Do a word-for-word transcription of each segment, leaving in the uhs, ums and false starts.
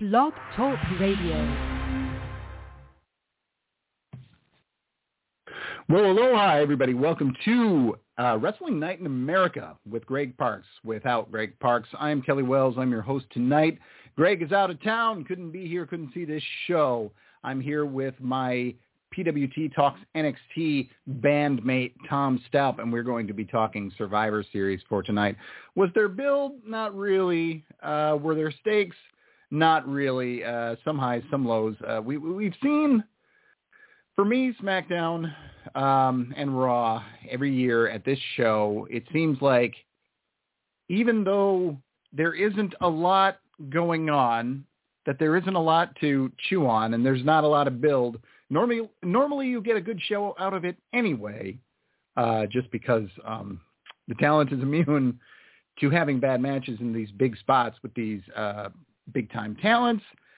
Blog Talk Radio. Well, aloha, everybody. Welcome to uh, Wrestling Night in America with Greg Parks. Without Greg Parks, I'm Kelly Wells. I'm your host tonight. Greg is out of town. Couldn't be here. Couldn't see this show. I'm here with my P W T Talks N X T bandmate, Tom Stalp, and we're going to be talking Survivor Series for tonight. Was there build? Not really. Uh, were there stakes? Not really. Uh, some highs, some lows. Uh, we, we've seen, for me, SmackDown um, and Raw every year at this show, it seems like even though there isn't a lot going on, that there isn't a lot to chew on, and there's not a lot of build, normally normally you get a good show out of it anyway, uh, just because um, the talent is immune to having bad matches in these big spots with these uh, big-time talents.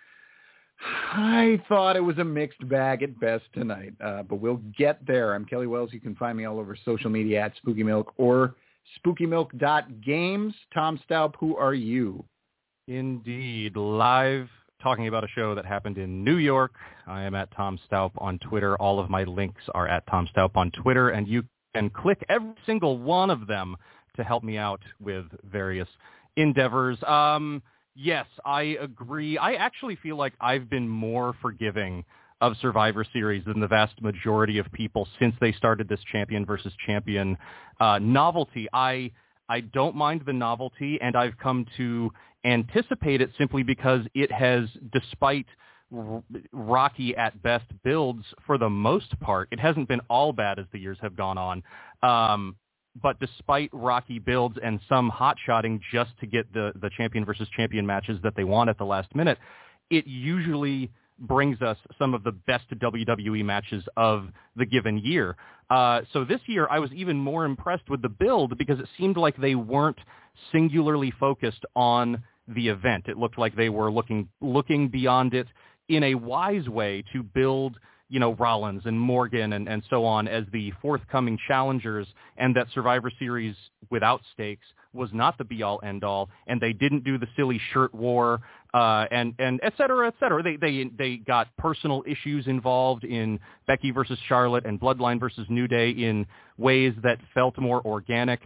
I thought it was a mixed bag at best tonight, uh, but we'll get there. I'm Kelly Wells. You can find me all over social media at Spooky Milk or spooky milk dot games. Tom Stalp, who are you? Indeed, live talking about a show that happened in New York. I am at Tom Stalp on Twitter. All of my links are at Tom Stalp on Twitter, and you can click every single one of them to help me out with various endeavors. Um, yes, I agree. I actually feel like I've been more forgiving of Survivor Series than the vast majority of people since they started this champion versus champion uh, novelty. I I don't mind the novelty, and I've come to anticipate it simply because it has, despite r- rocky at best builds for the most part, it hasn't been all bad as the years have gone on. Um, but despite rocky builds and some hot-shotting just to get the, the champion versus champion matches that they want at the last minute, it usually brings us some of the best W W E matches of the given year. Uh, so this year, I was even more impressed with the build because it seemed like they weren't singularly focused on the event. It looked like they were looking looking beyond it in a wise way to build, you know, Rollins and Morgan and, and so on as the forthcoming challengers, and that Survivor Series without stakes was not the be-all, end-all, and they didn't do the silly shirt war, uh, and, and et cetera, et cetera. They, they, they got personal issues involved in Becky versus Charlotte and Bloodline versus New Day in ways that felt more organic,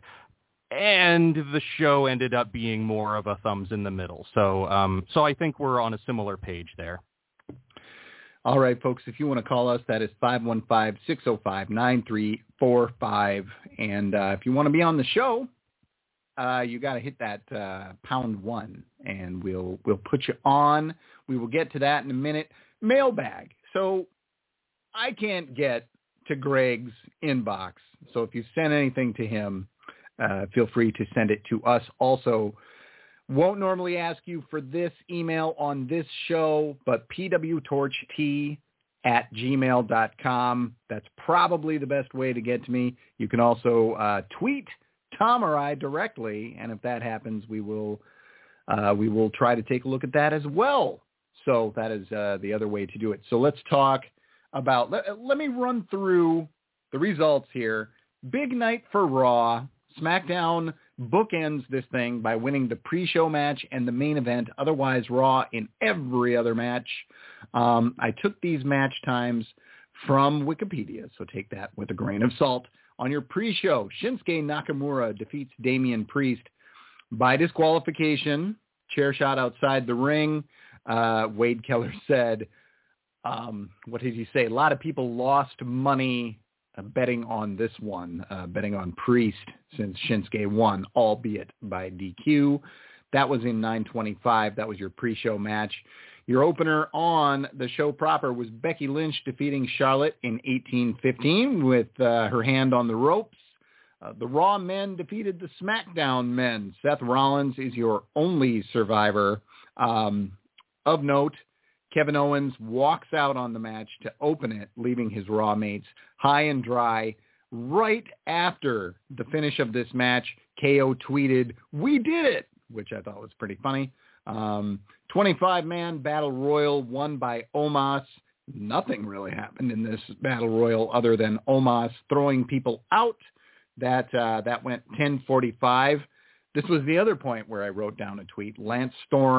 and the show ended up being more of a thumbs in the middle. So, um, so I think we're on a similar page there. All right, folks, if you want to call us, that is five one five, six oh five, nine three four five. And uh, if you want to be on the show, uh, you got to hit that uh, pound one, and we'll we'll put you on. We will get to that in a minute. Mailbag. So I can't get to Greg's inbox. So if you send anything to him, uh, feel free to send it to us also. Won't normally ask you for this email on this show, but p w torch t at gmail dot com. That's probably the best way to get to me. You can also uh, tweet Tom or I directly, and if that happens, we will uh, we will try to take a look at that as well. So that is uh, the other way to do it. So let's talk about, let, let me run through the results here. Big night for Raw. SmackDown bookends this thing by winning the pre-show match and the main event. Otherwise, Raw in every other match. Um, I took these match times from Wikipedia, so take that with a grain of salt. On your pre-show, Shinsuke Nakamura defeats Damian Priest by disqualification. Chair shot outside the ring. Uh, Wade Keller said, um, what did he say? A lot of people lost money Uh, betting on this one, uh, betting on Priest since Shinsuke won, albeit by D Q. That was in nine twenty-five. That was your pre-show match. Your opener on the show proper was Becky Lynch defeating Charlotte in eighteen fifteen with uh, her hand on the ropes. Uh, the Raw men defeated the SmackDown men. Seth Rollins is your only survivor. Um, of note, Kevin Owens walks out on the match to open it, leaving his Raw mates high and dry. Right after the finish of this match, K O tweeted, "We did it," which I thought was pretty funny. Um, twenty-five man battle royal won by Omos. Nothing really happened in this battle royal other than Omos throwing people out. That uh, that went ten forty-five. This was the other point where I wrote down a tweet. Lance Storm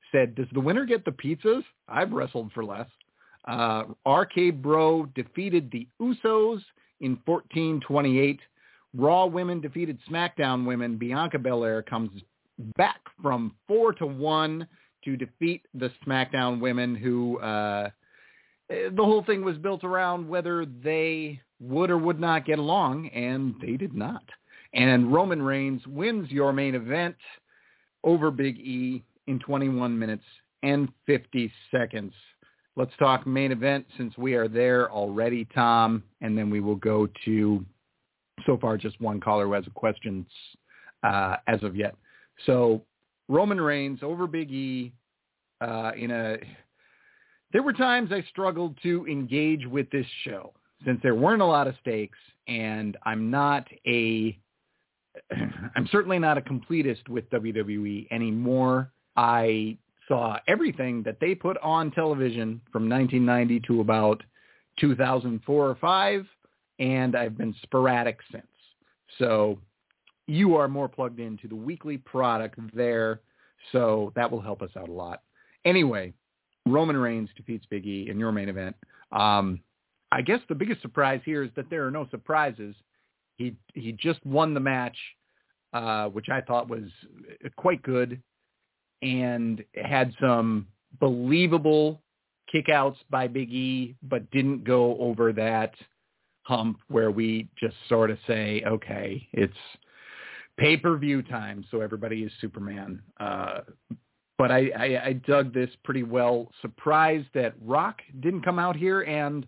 said, does the winner get the pizzas? I've wrestled for less. Uh, R K Bro defeated the Usos in fourteen twenty-eight. Raw women defeated SmackDown women. Bianca Belair comes back from four to one to defeat the SmackDown women, who uh, the whole thing was built around whether they would or would not get along, and they did not. And Roman Reigns wins your main event over Big E in twenty-one minutes and fifty seconds. Let's talk main event since we are there already, Tom, and then we will go to, so far, just one caller who has questions uh, as of yet. So Roman Reigns over Big E uh, in a... There were times I struggled to engage with this show since there weren't a lot of stakes, and I'm not a... I'm certainly not a completist with W W E anymore. I saw everything that they put on television from nineteen ninety to about two thousand four or five, and I've been sporadic since. So you are more plugged into the weekly product there, so that will help us out a lot. Anyway, Roman Reigns defeats Big E in your main event. Um, I guess the biggest surprise here is that there are no surprises. He he just won the match, uh, which I thought was quite good, and had some believable kickouts by Big E, but didn't go over that hump where we just sort of say, okay, it's pay-per-view time, so everybody is Superman. Uh, but I, I, I dug this pretty well. Surprised that Rock didn't come out here, and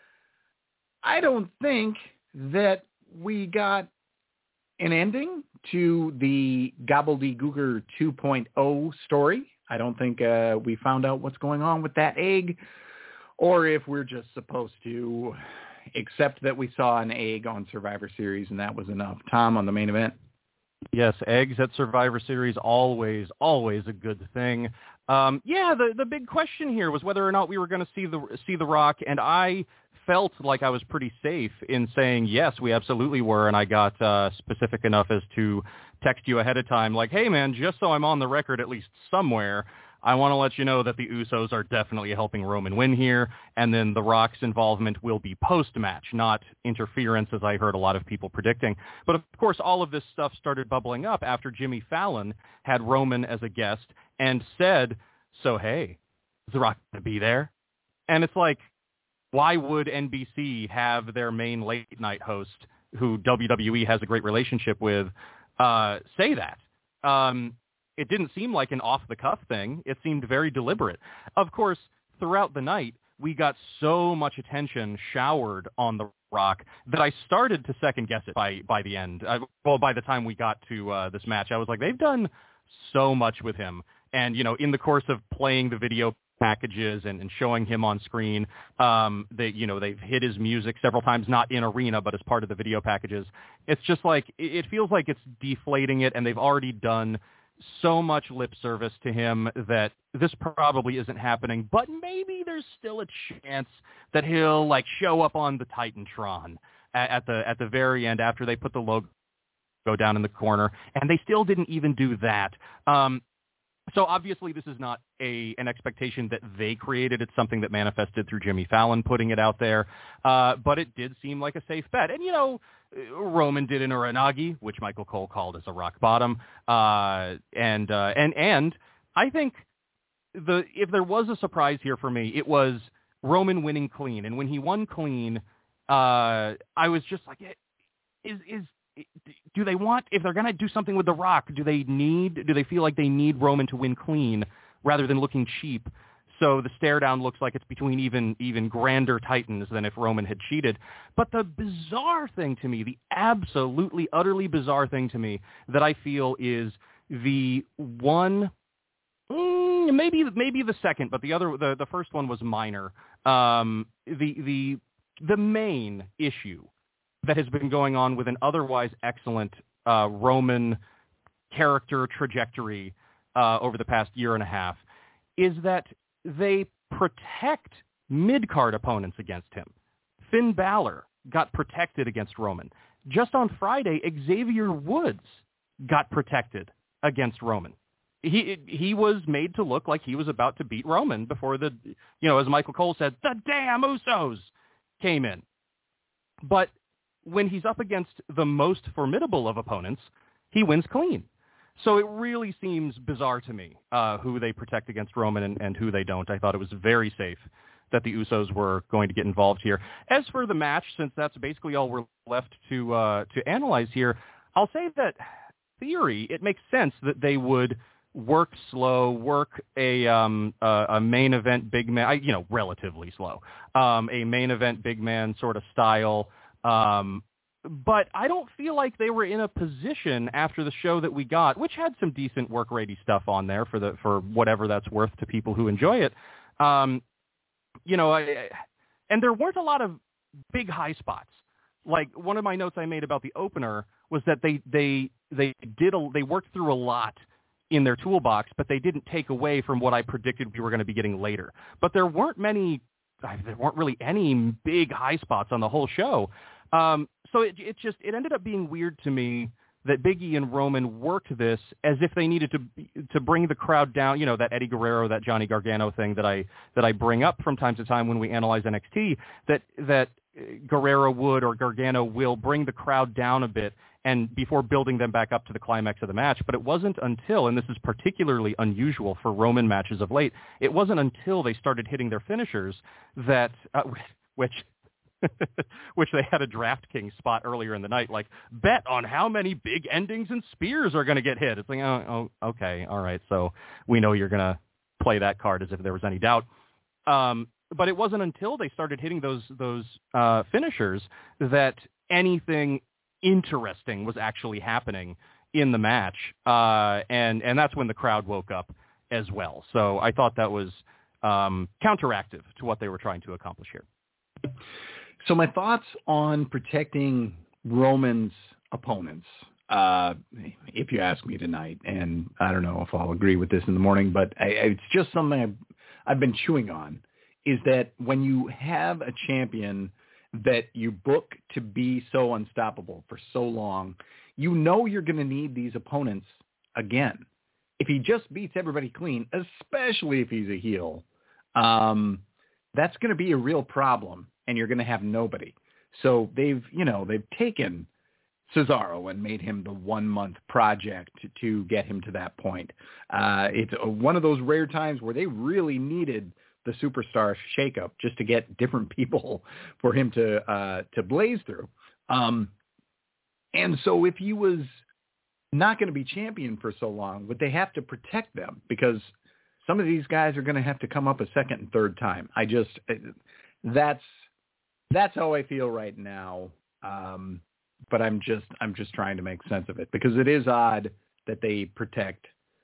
I don't think that we got an ending to the Gobbledygooker two point oh story. I don't think uh, we found out what's going on with that egg, or if we're just supposed to accept that we saw an egg on Survivor Series and that was enough. Tom, on the main event. Yes, eggs at Survivor Series, always, always a good thing. Um, yeah, the the big question here was whether or not we were going to see the see the Rock, and I felt like I was pretty safe in saying, yes, we absolutely were, and I got uh, specific enough as to text you ahead of time, like, hey, man, just so I'm on the record at least somewhere, I want to let you know that the Usos are definitely helping Roman win here, and then The Rock's involvement will be post-match, not interference, as I heard a lot of people predicting. But, of course, all of this stuff started bubbling up after Jimmy Fallon had Roman as a guest and said, so, hey, is The Rock going to be there? And it's like, why would N B C have their main late-night host, who W W E has a great relationship with, uh, say that? Um, it didn't seem like an off-the-cuff thing. It seemed very deliberate. Of course, throughout the night, we got so much attention showered on The Rock that I started to second-guess it by, by the end. I, well, by the time we got to uh, this match, I was like, they've done so much with him. And, you know, in the course of playing the video packages and, and showing him on screen, um, they, you know, they've hit his music several times, not in arena, but as part of the video packages. It's just like, it feels like it's deflating it, and they've already done so much lip service to him that this probably isn't happening, but maybe there's still a chance that he'll like show up on the Titantron at, at the, at the very end after they put the logo down in the corner, and they still didn't even do that. Um, So obviously this is not a an expectation that they created. It's something that manifested through Jimmy Fallon putting it out there. Uh, but it did seem like a safe bet. And, you know, Roman did an Uranagi, which Michael Cole called as a rock bottom. Uh, and, uh, and, and I think the if there was a surprise here for me, it was Roman winning clean. And when he won clean, uh, I was just like, is is do they want, if they're going to do something with The Rock, do they need, do they feel like they need Roman to win clean rather than looking cheap? So the stare down looks like it's between even, even grander titans than if Roman had cheated. But the bizarre thing to me, the absolutely, utterly bizarre thing to me that I feel is the one, mm, maybe, maybe the second, but the other, the, the first one was minor. Um, the, the, the main issue that has been going on with an otherwise excellent uh, Roman character trajectory uh, over the past year and a half is that they protect mid-card opponents against him. Finn Balor got protected against Roman. Just on Friday, Xavier Woods got protected against Roman. he he was made to look like he was about to beat Roman before the, you know, as Michael Cole said, the damn Usos came in. But when he's up against the most formidable of opponents, he wins clean. So it really seems bizarre to me uh, who they protect against Roman and, and who they don't. I thought it was very safe that the Usos were going to get involved here. As for the match, since that's basically all we're left to uh, to analyze here, I'll say that theory, it makes sense that they would work slow, work a um, a, a main event big man, I, you know, relatively slow, um, a main event big man sort of style. Um, but I don't feel like they were in a position after the show that we got, which had some decent work ready stuff on there for the for whatever that's worth to people who enjoy it. Um, you know, I, and there weren't a lot of big high spots. Like one of my notes I made about the opener was that they they they did a, they worked through a lot in their toolbox, but they didn't take away from what I predicted we were going to be getting later. But there weren't many, there weren't really any big high spots on the whole show. Um, so it, it just, it ended up being weird to me that Big E and Roman worked this as if they needed to to bring the crowd down, you know, that Eddie Guerrero, that Johnny Gargano thing that I that I bring up from time to time when we analyze N X T, that that Guerrero would or Gargano will bring the crowd down a bit and before building them back up to the climax of the match. But it wasn't until, and this is particularly unusual for Roman matches of late, it wasn't until they started hitting their finishers that, uh, which which they had a DraftKings spot earlier in the night, like, bet on how many big endings and spears are going to get hit. It's like, oh, oh, okay, all right, so we know you're going to play that card as if there was any doubt. Um, but it wasn't until they started hitting those those uh, finishers that anything interesting was actually happening in the match, uh, and and that's when the crowd woke up as well. So I thought that was um, counteractive to what they were trying to accomplish here. So my thoughts on protecting Roman's opponents, uh, if you ask me tonight, and I don't know if I'll agree with this in the morning, but I, it's just something I've, I've been chewing on, is that when you have a champion that you book to be so unstoppable for so long, you know you're going to need these opponents again. If he just beats everybody clean, especially if he's a heel, um, that's going to be a real problem, and you're going to have nobody. So they've, you know, they've taken Cesaro and made him the one-month project to, to get him to that point. Uh, it's a, one of those rare times where they really needed the superstar shakeup just to get different people for him to uh, to blaze through. Um, and so if he was not going to be champion for so long, would they have to protect them? Because some of these guys are going to have to come up a second and third time. I just, that's, that's how I feel right now. Um, but I'm just, I'm just trying to make sense of it, because it is odd that they protect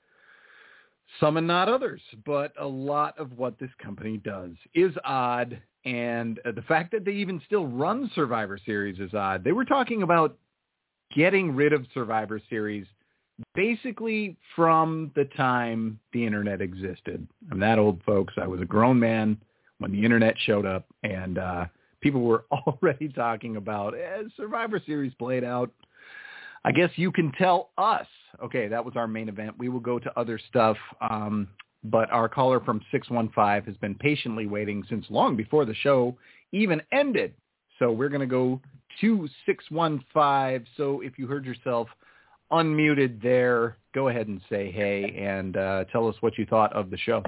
some and not others, but a lot of what this company does is odd. And uh, the fact that they even still run Survivor Series is odd. They were talking about getting rid of Survivor Series basically from the time the internet existed. I'm that old, folks. I was a grown man when the internet showed up, and uh, people were already talking about, as Survivor Series played out, I guess you can tell us. Okay, that was our main event. We will go to other stuff, um, but our caller from six one five has been patiently waiting since long before the show even ended. So we're going to go to six one five. So if you heard yourself unmuted there, go ahead and say hey and uh, tell us what you thought of the show.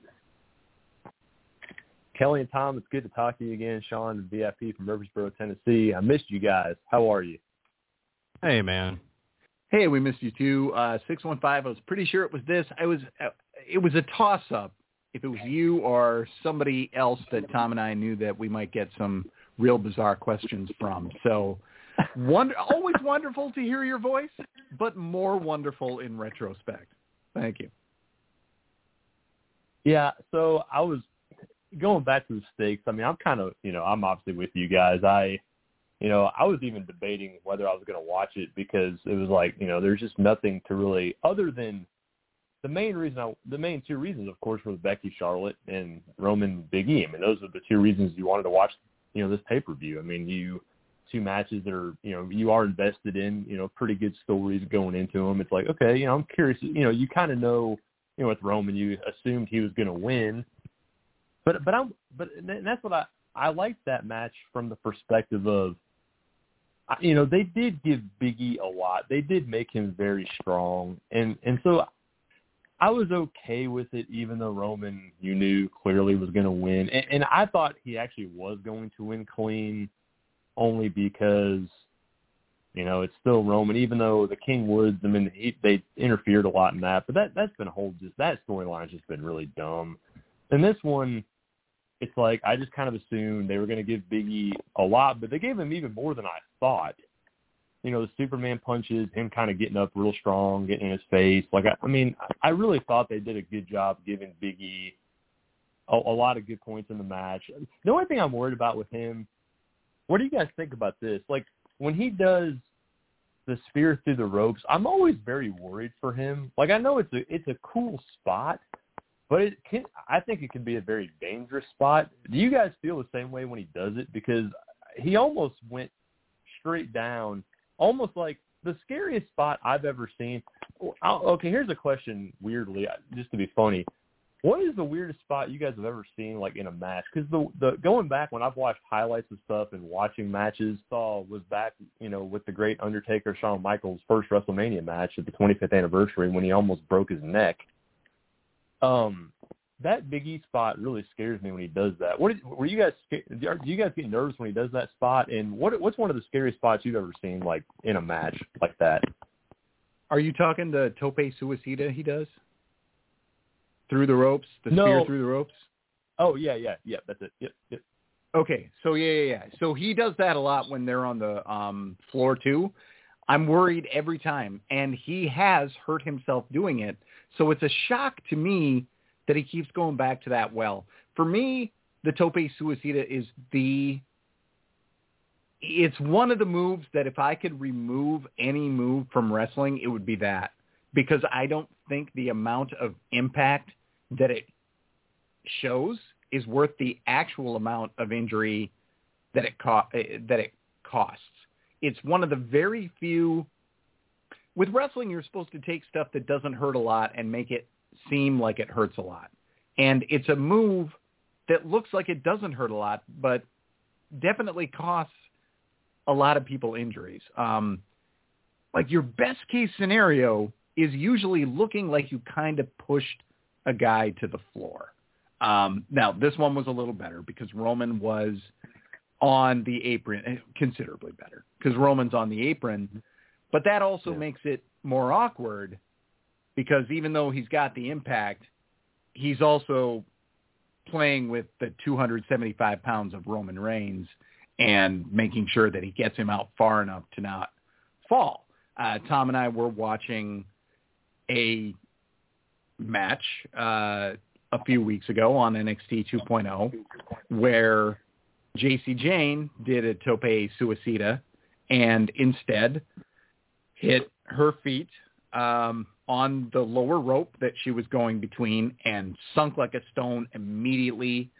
Kelly and Tom, it's good to talk to you again. Sean, V I P from Murfreesboro, Tennessee. I missed you guys. How are you? Hey, man. Hey, we missed you too. Uh, six one five, I was pretty sure it was this. I was, uh, it was a toss-up if it was you or somebody else that Tom and I knew that we might get some real bizarre questions from. So wonder, always wonderful to hear your voice, but more wonderful in retrospect. Thank you. Yeah, so I was going back to the stakes. I mean, I'm kind of, you know, I'm obviously with you guys. I, you know, I was even debating whether I was going to watch it, because it was like, you know, there's just nothing to really, other than the main reason, I, the main two reasons, of course, were Becky, Charlotte, and Roman, Big E. I mean, those are the two reasons you wanted to watch, you know, this pay-per-view. I mean, you two matches that are, you know, you are invested in, you know, pretty good stories going into them. It's like, okay, you know, I'm curious, you know, you kind of know, you know, with Roman, you assumed he was going to win. But, but I'm, but and that's what I, I liked that match from the perspective of, you know, they did give Big E a lot. They did make him very strong. And, and so I was okay with it, even though Roman, you knew, clearly was going to win. And, and I thought he actually was going to win clean only because, you know, it's still Roman, even though the King Woods, I mean, he, they interfered a lot in that. But that, that's been a whole, just that storyline's just been really dumb. And this one, it's like I just kind of assumed they were going to give Big E a lot, but they gave him even more than I thought. You know, the Superman punches, him kind of getting up real strong, getting in his face. Like, I, I mean, I really thought they did a good job giving Big E a, a lot of good points in the match. The only thing I'm worried about with him, what do you guys think about this? Like, when he does the spear through the ropes, I'm always very worried for him. Like, I know it's a it's a cool spot, but it can, I think it can be a very dangerous spot. Do you guys feel the same way when he does it? Because he almost went straight down, almost like the scariest spot I've ever seen. I'll, okay, here's a question, weirdly, just to be funny. What is the weirdest spot you guys have ever seen, like, in a match? Because the, the going back when I've watched highlights and stuff and watching matches, saw was back, you know, with the great Undertaker, Shawn Michaels' first WrestleMania match at the twenty-fifth anniversary when he almost broke his neck. Um, that Big E spot really scares me when he does that. What is, were you guys? Do you guys get nervous when he does that spot? And what what's one of the scariest spots you've ever seen, like in a match like that? Are you talking the Tope Suicida he does through the ropes, the no. spear through the ropes? Oh yeah, yeah, yeah. That's it. Yep, yep. Okay, so yeah, yeah, yeah. So he does that a lot when they're on the um, floor too. I'm worried every time, and he has hurt himself doing it. So it's a shock to me that he keeps going back to that well. For me, the Tope Suicida is the, it's one of the moves that if I could remove any move from wrestling, it would be that. Because I don't think the amount of impact that it shows is worth the actual amount of injury that it co- that it costs. It's one of the very few. With wrestling, you're supposed to take stuff that doesn't hurt a lot and make it seem like it hurts a lot. And it's a move that looks like it doesn't hurt a lot, but definitely costs a lot of people injuries. Um, like your best case scenario is usually looking like you kind of pushed a guy to the floor. Um, now, this one was a little better because Roman was on the apron, considerably better because Roman's on the apron. But that also yeah. makes it more awkward because even though he's got the impact, he's also playing with the two hundred seventy-five pounds of Roman Reigns and making sure that he gets him out far enough to not fall. Uh, Tom and I were watching a match uh, a few weeks ago on N X T two point oh where J C Jane did a Tope Suicida and instead hit her feet um, on the lower rope that she was going between and sunk like a stone immediately.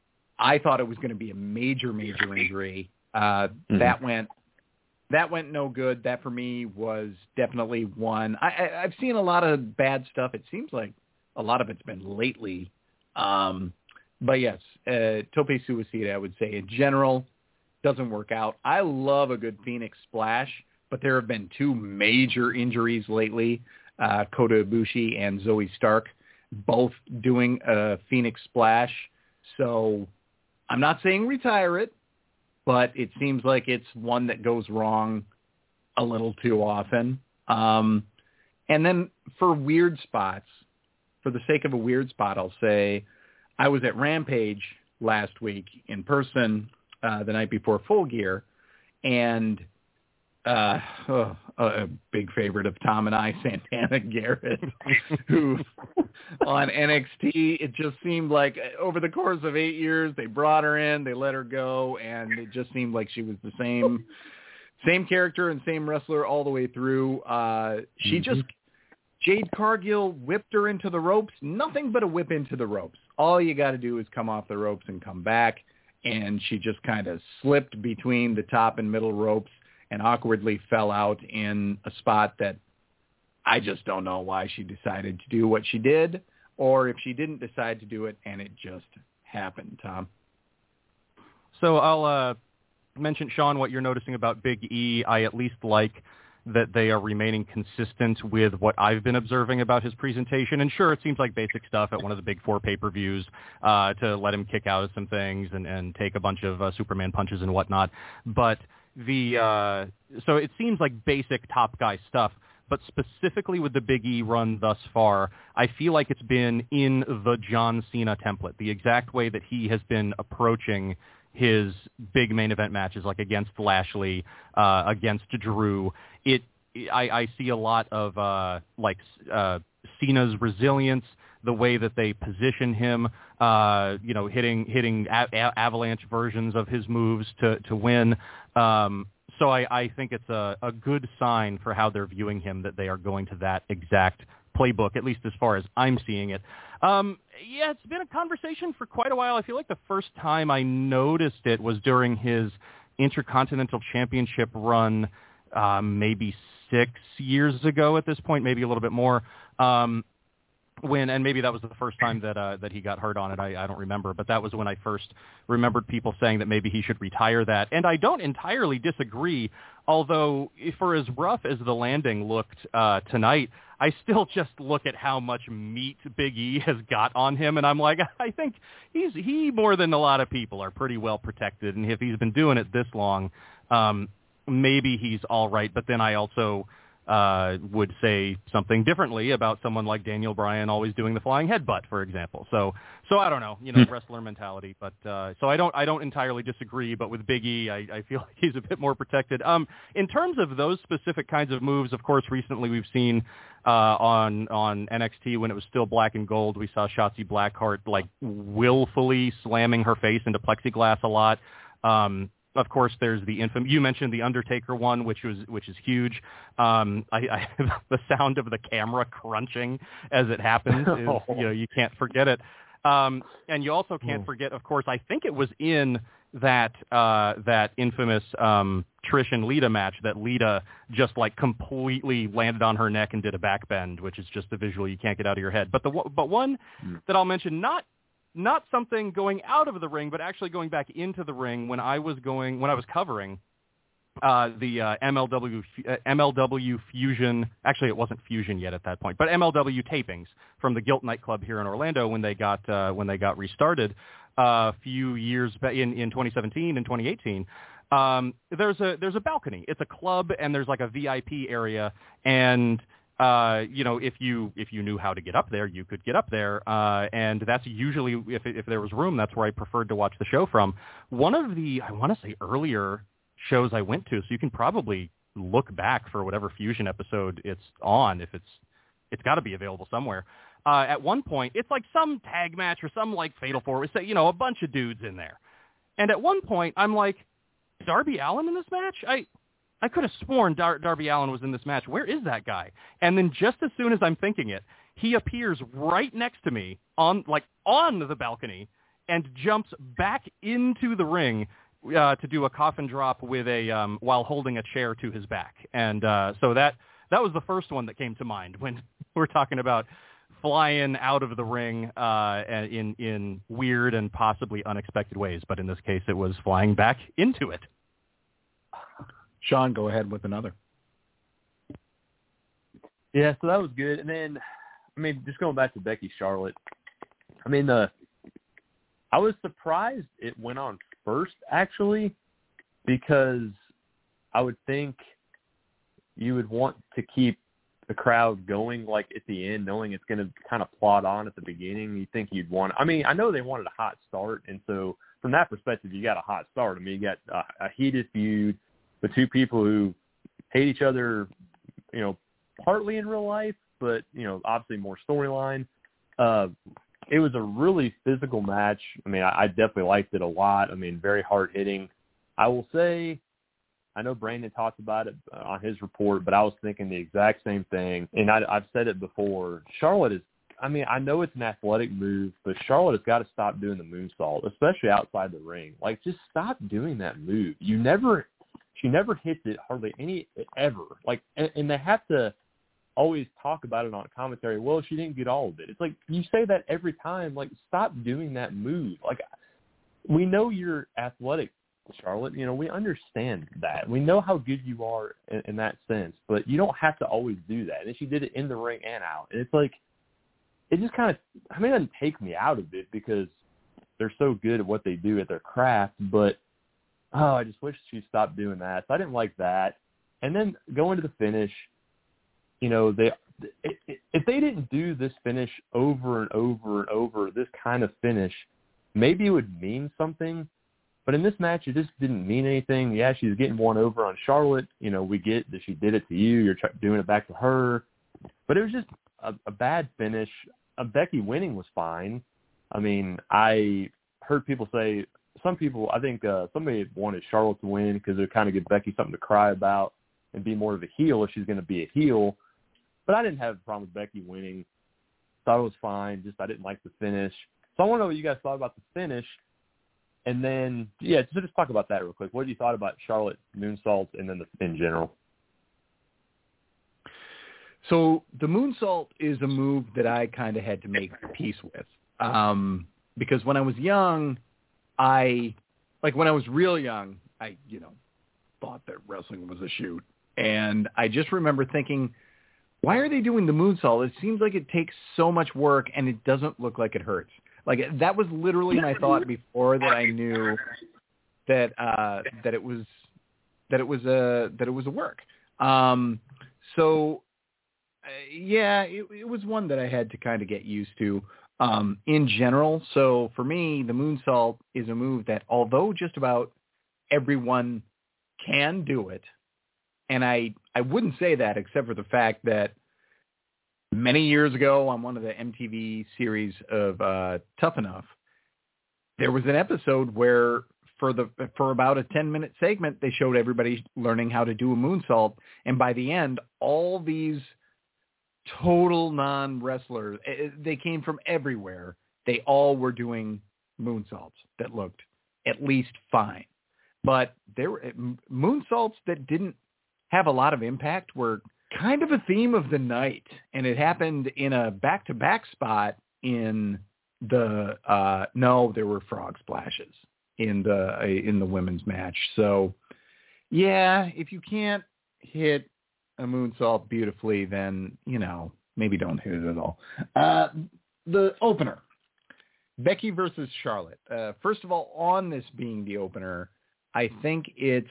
I thought it was going to be a major, major injury. Uh, mm-hmm. That went that went no good. That for me was definitely one. I, I, I've seen a lot of bad stuff. It seems like a lot of it's been lately. Um, but yes, uh, Tope Suicida, I would say in general, doesn't work out. I love a good Phoenix Splash, but there have been two major injuries lately, uh, Kota Ibushi and Zoe Stark, both doing a Phoenix Splash. So I'm not saying retire it, but it seems like it's one that goes wrong a little too often. Um, and then for weird spots, for the sake of a weird spot, I'll say I was at Rampage last week in person uh, the night before Full Gear, and Uh, oh, a big favorite of Tom and I, Santana Garrett, who on N X T, it just seemed like over the course of eight years, they brought her in, they let her go, and it just seemed like she was the same, same character and same wrestler all the way through. Uh, she mm-hmm. just, Jade Cargill whipped her into the ropes, nothing but a whip into the ropes. All you got to do is come off the ropes and come back. and she just kind of slipped between the top and middle ropes and awkwardly fell out in a spot that I just don't know why she decided to do what she did, or if she didn't decide to do it and it just happened, Tom. So I'll uh, mention, Sean, what you're noticing about Big E. I at least like that they are remaining consistent with what I've been observing about his presentation. And sure, it seems like basic stuff at one of the big four pay-per-views uh, to let him kick out of some things and, and take a bunch of uh, Superman punches and whatnot. But the uh, so it seems like basic top guy stuff. But specifically with the Big E run thus far, I feel like it's been in the John Cena template, the exact way that he has been approaching his big main event matches, like against Lashley, uh, against Drew. It, I, I see a lot of uh, like uh, Cena's resilience, the way that they position him, uh, you know, hitting hitting a- a- avalanche versions of his moves to to win. Um, so I, I think it's a, a good sign for how they're viewing him that they are going to that exact playbook, at least as far as I'm seeing it. Um, yeah, it's been a conversation for quite a while. I feel like the first time I noticed it was during his Intercontinental Championship run, um, maybe six years ago at this point, maybe a little bit more. Um, when, and maybe that was the first time that uh, that he got hurt on it. I, I don't remember, but that was when I first remembered people saying that maybe he should retire that. And I don't entirely disagree, although for as rough as the landing looked uh, tonight, I still just look at how much meat Big E has got on him, and I'm like, I think he's he more than a lot of people are pretty well protected, and if he's been doing it this long, um, maybe he's all right. But then I also uh, would say something differently about someone like Daniel Bryan always doing the flying headbutt, for example. So, so I don't know, you know, wrestler mentality. But uh, so I don't, I don't entirely disagree. But with Big E, I, I feel like he's a bit more protected. Um, in terms of those specific kinds of moves, of course, recently we've seen uh, on on N X T when it was still black and gold, we saw Shotzi Blackheart like willfully slamming her face into plexiglass a lot. Um, Of course, there's the infamous. You mentioned the Undertaker one, which was which is huge. Um, I, I the sound of the camera crunching as it happens is, you know, you can't forget it. Um, and you also can't forget, of course, I think it was in that uh, that infamous um, Trish and Lita match that Lita just like completely landed on her neck and did a backbend, which is just a visual you can't get out of your head. But the but one mm. that I'll mention, not. Not something going out of the ring, but actually going back into the ring when I was going when I was covering uh, the uh, M L W uh, M L W Fusion. Actually, it wasn't Fusion yet at that point, but M L W tapings from the Gilt nightclub here in Orlando when they got uh, when they got restarted uh, a few years back in, in twenty seventeen and twenty eighteen. Um, there's a there's a balcony. It's a club, and there's like a V I P area, and Uh, you know, if you if you knew how to get up there, you could get up there, uh, and that's usually if if there was room, that's where I preferred to watch the show from. One of the I want to say earlier shows I went to, so you can probably look back for whatever Fusion episode it's on. If it's it's got to be available somewhere. Uh, at one point, it's like some tag match or some like Fatal Four Way, you know, a bunch of dudes in there, and at one point I'm like, Darby Allin in this match? I. I could have sworn Dar- Darby Allin was in this match. Where is that guy? And then just as soon as I'm thinking it, he appears right next to me on like on the balcony and jumps back into the ring uh, to do a coffin drop with a um, while holding a chair to his back. And uh, so that that was the first one that came to mind when we're talking about flying out of the ring uh, in in weird and possibly unexpected ways. But in this case, it was flying back into it. Sean, go ahead with another. Yeah, so that was good. And then, I mean, just going back to Becky Charlotte, I mean, the I was surprised it went on first, actually, because I would think you would want to keep the crowd going, like, at the end, knowing it's going to kind of plod on at the beginning. You think you'd want – I mean, I know they wanted a hot start, and so from that perspective, you got a hot start. I mean, you got a, a heated feud with two people who hate each other, you know, partly in real life, but, you know, obviously more storyline. Uh, it was a really physical match. I mean, I, I definitely liked it a lot. I mean, very hard-hitting. I will say, I know Brandon talked about it on his report, but I was thinking the exact same thing. And I, I've said it before. Charlotte is I mean, I know it's an athletic move, but Charlotte has got to stop doing the moonsault, especially outside the ring. Like, just stop doing that move. You never, she never hits it hardly any ever. Like, and, and they have to always talk about it on commentary. Well, she didn't get all of it. It's like you say that every time. Like, stop doing that move. Like, we know you're athletic, Charlotte. You know, we understand that. We know how good you are in, in that sense, but you don't have to always do that. And she did it in the ring and out. And it's like, it just kind of, I mean, it doesn't take me out of it because they're so good at what they do at their craft, but, oh, I just wish she stopped doing that. So I didn't like that. And then going to the finish, you know, they, if they didn't do this finish over and over and over, this kind of finish, maybe it would mean something. But in this match, it just didn't mean anything. Yeah, she's getting one over on Charlotte. You know, we get that she did it to you. You're tr- doing it back to her. But it was just a, a bad finish. Uh, Becky winning was fine. I mean, I heard people say, some people, I think uh, somebody wanted Charlotte to win because it would kind of give Becky something to cry about and be more of a heel if she's going to be a heel. But I didn't have a problem with Becky winning. Thought it was fine. Just I didn't like the finish. So I want to know what you guys thought about the finish. And then, yeah, so just talk about that real quick. What did you thought about Charlotte moonsaults and then the, in general? So the moonsault is a move that I kind of had to make peace with. Um, because when I was young, I, like when I was real young, I, you know, thought that wrestling was a shoot. And I just remember thinking, why are they doing the moonsault? It seems like it takes so much work and it doesn't look like it hurts. Like that was literally my thought before that I knew that uh, that it was that it was a that it was a work. Um, so uh, yeah, it, it was one that I had to kind of get used to um, in general. So for me, the moonsault is a move that although just about everyone can do it, and I I wouldn't say that except for the fact that many years ago on one of the M T V series of uh, Tough Enough, there was an episode where for the for about a ten-minute segment, they showed everybody learning how to do a moonsault. And by the end, all these total non-wrestlers, they came from everywhere. They all were doing moonsaults that looked at least fine. But there were moonsaults that didn't have a lot of impact were kind of a theme of the night, and it happened in a back-to-back spot in the uh no there were frog splashes in the in the women's match. So yeah, if you can't hit a moonsault beautifully, then you know maybe don't hit it at all. Uh the opener, Becky versus Charlotte. Uh first of all, on this being the opener, I think it's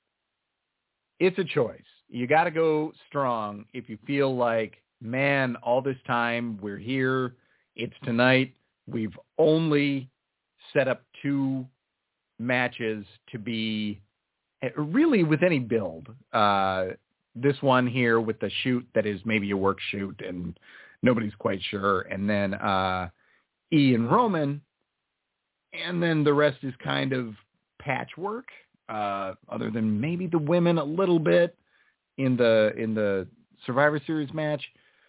it's a choice. You got to go strong if you feel like, man, all this time we're here. It's tonight. We've only set up two matches to be really with any build. Uh, this one here with the shoot that is maybe a work shoot and nobody's quite sure. And then uh, E and Roman. And then the rest is kind of patchwork, uh, other than maybe the women a little bit in the in the Survivor Series match.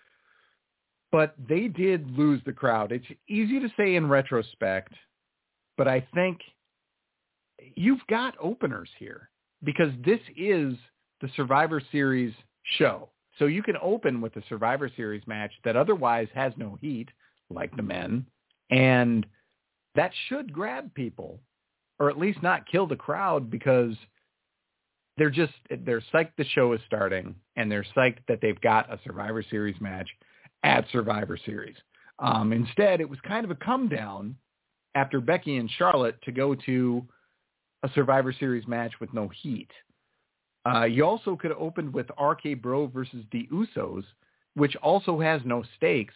But they did lose the crowd. It's easy to say in retrospect, but I think you've got openers here because this is the Survivor Series show. So you can open with the Survivor Series match that otherwise has no heat, like the men, and that should grab people, or at least not kill the crowd, because they're just, they're psyched the show is starting, and they're psyched that they've got a Survivor Series match at Survivor Series. Um, instead, it was kind of a come down after Becky and Charlotte to go to a Survivor Series match with no heat. Uh, you also could have opened with R K Bro versus the Usos, which also has no stakes,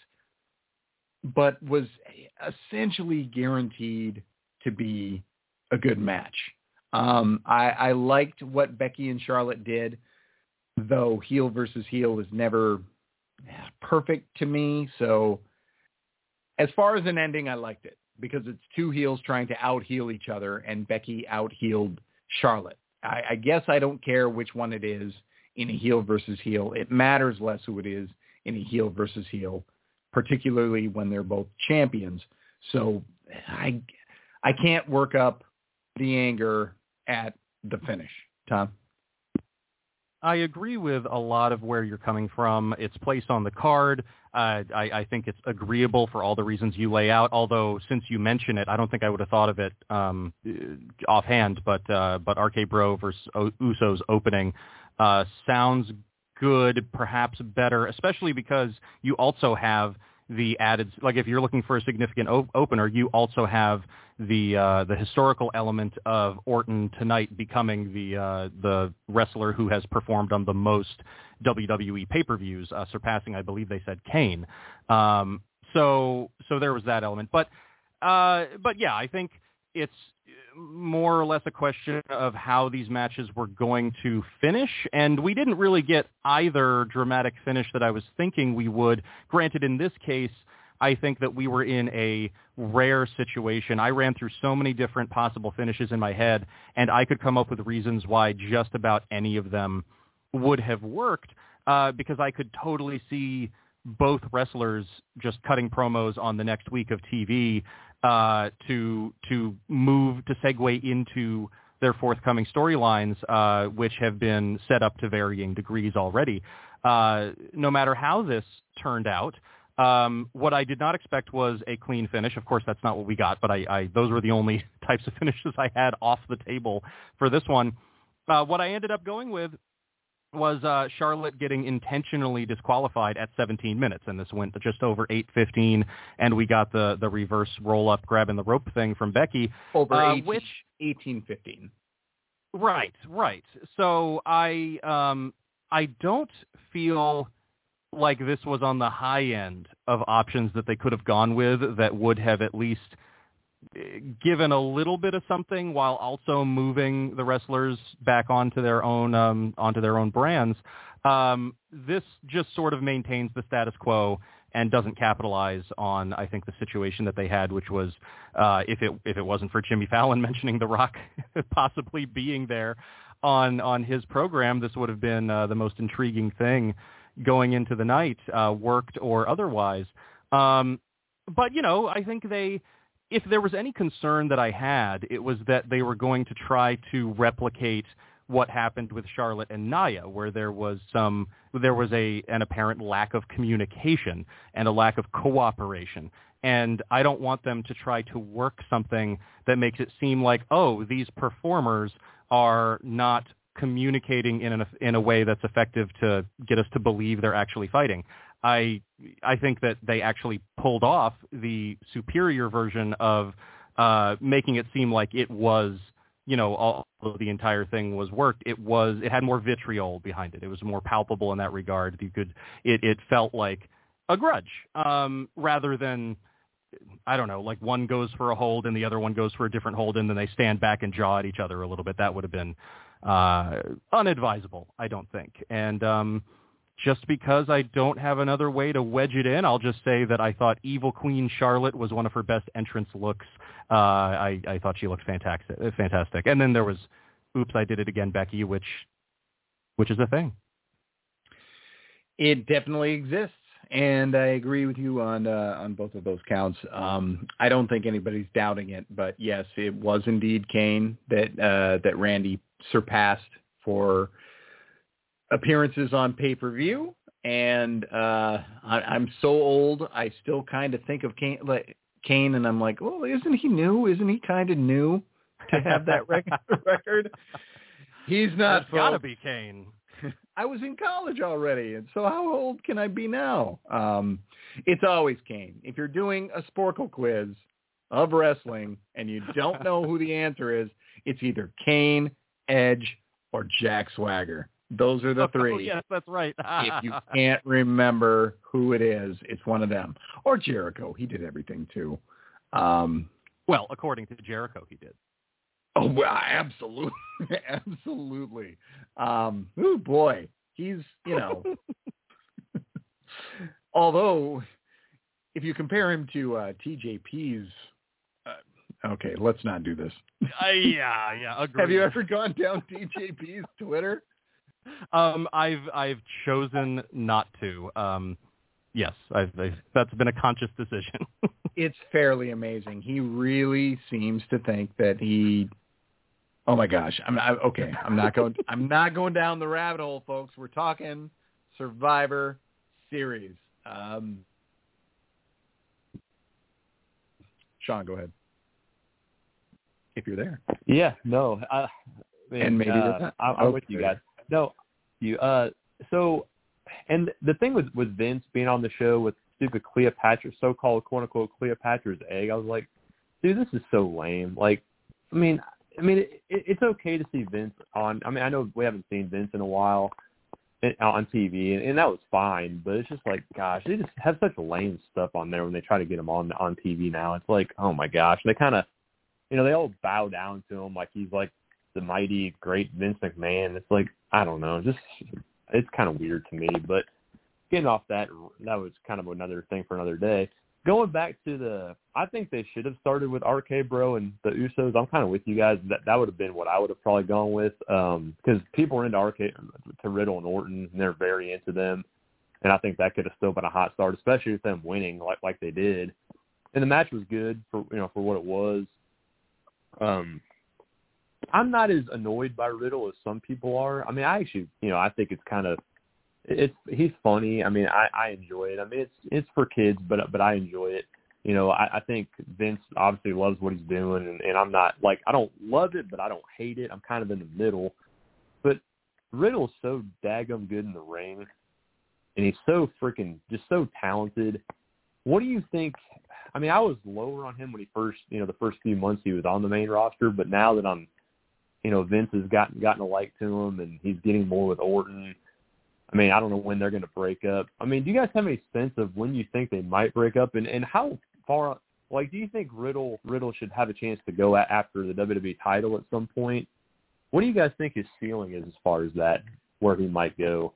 but was essentially guaranteed to be a good match. Um, I, I liked what Becky and Charlotte did, though heel versus heel is never perfect to me. So as far as an ending, I liked it because it's two heels trying to out-heel each other, and Becky out-heeled Charlotte. I, I guess I don't care which one it is in a heel versus heel. It matters less who it is in a heel versus heel. particularly when they're both champions. So I, I can't work up the anger at the finish. Tom? I agree with a lot of where you're coming from. It's placed on the card. Uh, I, I think it's agreeable for all the reasons you lay out, although since you mention it, I don't think I would have thought of it um, offhand, but uh, but R K Bro versus Usos opening uh, sounds good, perhaps better, especially because you also have the added, like if you're looking for a significant op- opener, you also have the uh, the historical element of Orton tonight becoming the uh, the wrestler who has performed on the most W W E pay-per-views, uh, surpassing, I believe they said, Kane. Um, so so there was that element, but uh, but yeah, I think it's more or less a question of how these matches were going to finish, and we didn't really get either dramatic finish that I was thinking we would. Granted, in this case, I think that we were in a rare situation. I ran through so many different possible finishes in my head, and I could come up with reasons why just about any of them would have worked, uh, because I could totally see both wrestlers just cutting promos on the next week of T V uh, to to move, to segue into their forthcoming storylines, uh, which have been set up to varying degrees already. Uh, no matter how this turned out, Um, what I did not expect was a clean finish. Of course, that's not what we got, but I, I those were the only types of finishes I had off the table for this one. Uh, what I ended up going with was uh, Charlotte getting intentionally disqualified at seventeen minutes, and this went to just over eight fifteen, and we got the, the reverse roll-up, grabbing the rope thing from Becky. Over uh, eighteen, which eighteen fifteen. Right, right. So I um, I don't feel like this was on the high end of options that they could have gone with that would have at least given a little bit of something while also moving the wrestlers back onto their own um, onto their own brands. Um, this just sort of maintains the status quo and doesn't capitalize on, I think, the situation that they had, which was uh, if it if it wasn't for Jimmy Fallon mentioning The Rock possibly being there on on his program, this would have been uh, the most intriguing thing going into the night, uh, worked or otherwise. Um, but, you know, I think they, if there was any concern that I had, it was that they were going to try to replicate what happened with Charlotte and Nia, where there was some, there was a, an apparent lack of communication and a lack of cooperation. And I don't want them to try to work something that makes it seem like, oh, these performers are not communicating in a, in a way that's effective to get us to believe they're actually fighting. I I think that they actually pulled off the superior version of uh, making it seem like it was, you know, all the entire thing was worked. It was, it had more vitriol behind it. It was more palpable in that regard. You could, it, it felt like a grudge um, rather than, I don't know, like one goes for a hold and the other one goes for a different hold, and then they stand back and jaw at each other a little bit. That would have been uh, unadvisable, I don't think. And um, just because I don't have another way to wedge it in, I'll just say that I thought Evil Queen Charlotte was one of her best entrance looks. Uh, I, I thought she looked fantastic, fantastic. And then there was, oops, I did it again, Becky, which, which is a thing. It definitely exists. And I agree with you on uh, on both of those counts. Um, I don't think anybody's doubting it, but yes, it was indeed Kane that uh, that Randy surpassed for appearances on pay-per-view. And uh, I, I'm so old, I still kind of think of Kane, like, Kane, and I'm like, well, isn't he new? Isn't he kind of new to have that record? record? He's not. It's got to be Kane. I was in college already, and so how old can I be now? Um, it's always Kane. If you're doing a Sporkle quiz of wrestling and you don't know who the answer is, it's either Kane, Edge, or Jack Swagger. Those are the three. Oh, yes, that's right. If you can't remember who it is, it's one of them. Or Jericho. He did everything, too. Um, well, according to Jericho, he did. Oh, well, absolutely. Absolutely. Um, oh, boy. He's, you know, although if you compare him to uh, T J P's, uh, okay, let's not do this. uh, yeah, yeah. Agreed. Have you ever gone down T J P's Twitter? Um, I've I've chosen not to. Um, Yes, I've, I've, that's been a conscious decision. It's fairly amazing. He really seems to think that he. Oh my gosh! I'm I, okay. I'm not going. I'm not going down the rabbit hole, folks. We're talking Survivor Series. Um, Sean, go ahead. If you're there. Yeah. No. I, man, and maybe uh, I, I'm okay. with you guys. No. You. Uh. So, and the thing with with Vince being on the show with stupid Cleopatra, so-called quote-unquote Cleopatra's egg, I was like, dude, this is so lame. Like, I mean, I mean, it, it, it's okay to see Vince on. I mean, I know we haven't seen Vince in a while on T V, and, and that was fine. But it's just like, gosh, they just have such lame stuff on there when they try to get him on on T V now. It's like, oh my gosh, they kind of, you know, they all bow down to him like he's like the mighty great Vince McMahon. It's like, I don't know, just it's kind of weird to me. But getting off that, that was kind of another thing for another day. Going back to the, I think they should have started with R K Bro and the Usos. I'm kind of with you guys. That that would have been what I would have probably gone with, um, because people are into R K, to Riddle and Orton, and they're very into them. And I think that could have still been a hot start, especially with them winning like like they did. And the match was good for you know for what it was. Um, I'm not as annoyed by Riddle as some people are. I mean, I actually, you know, I think it's kind of. It's he's funny. I mean, I, I enjoy it. I mean, it's it's for kids, but but I enjoy it. You know, I, I think Vince obviously loves what he's doing, and, and I'm not like I don't love it, but I don't hate it. I'm kind of in the middle. But Riddle's so daggum good in the ring, and he's so freaking just so talented. What do you think? I mean, I was lower on him when he first, you know, the first few months he was on the main roster, but now that I'm, you know, Vince has gotten gotten a like to him, and he's getting more with Orton. I mean, I don't know when they're going to break up. I mean, do you guys have any sense of when you think they might break up, and, and how far? Like, do you think Riddle Riddle should have a chance to go at, after the W W E title at some point? What do you guys think his ceiling is as far as that, where he might go?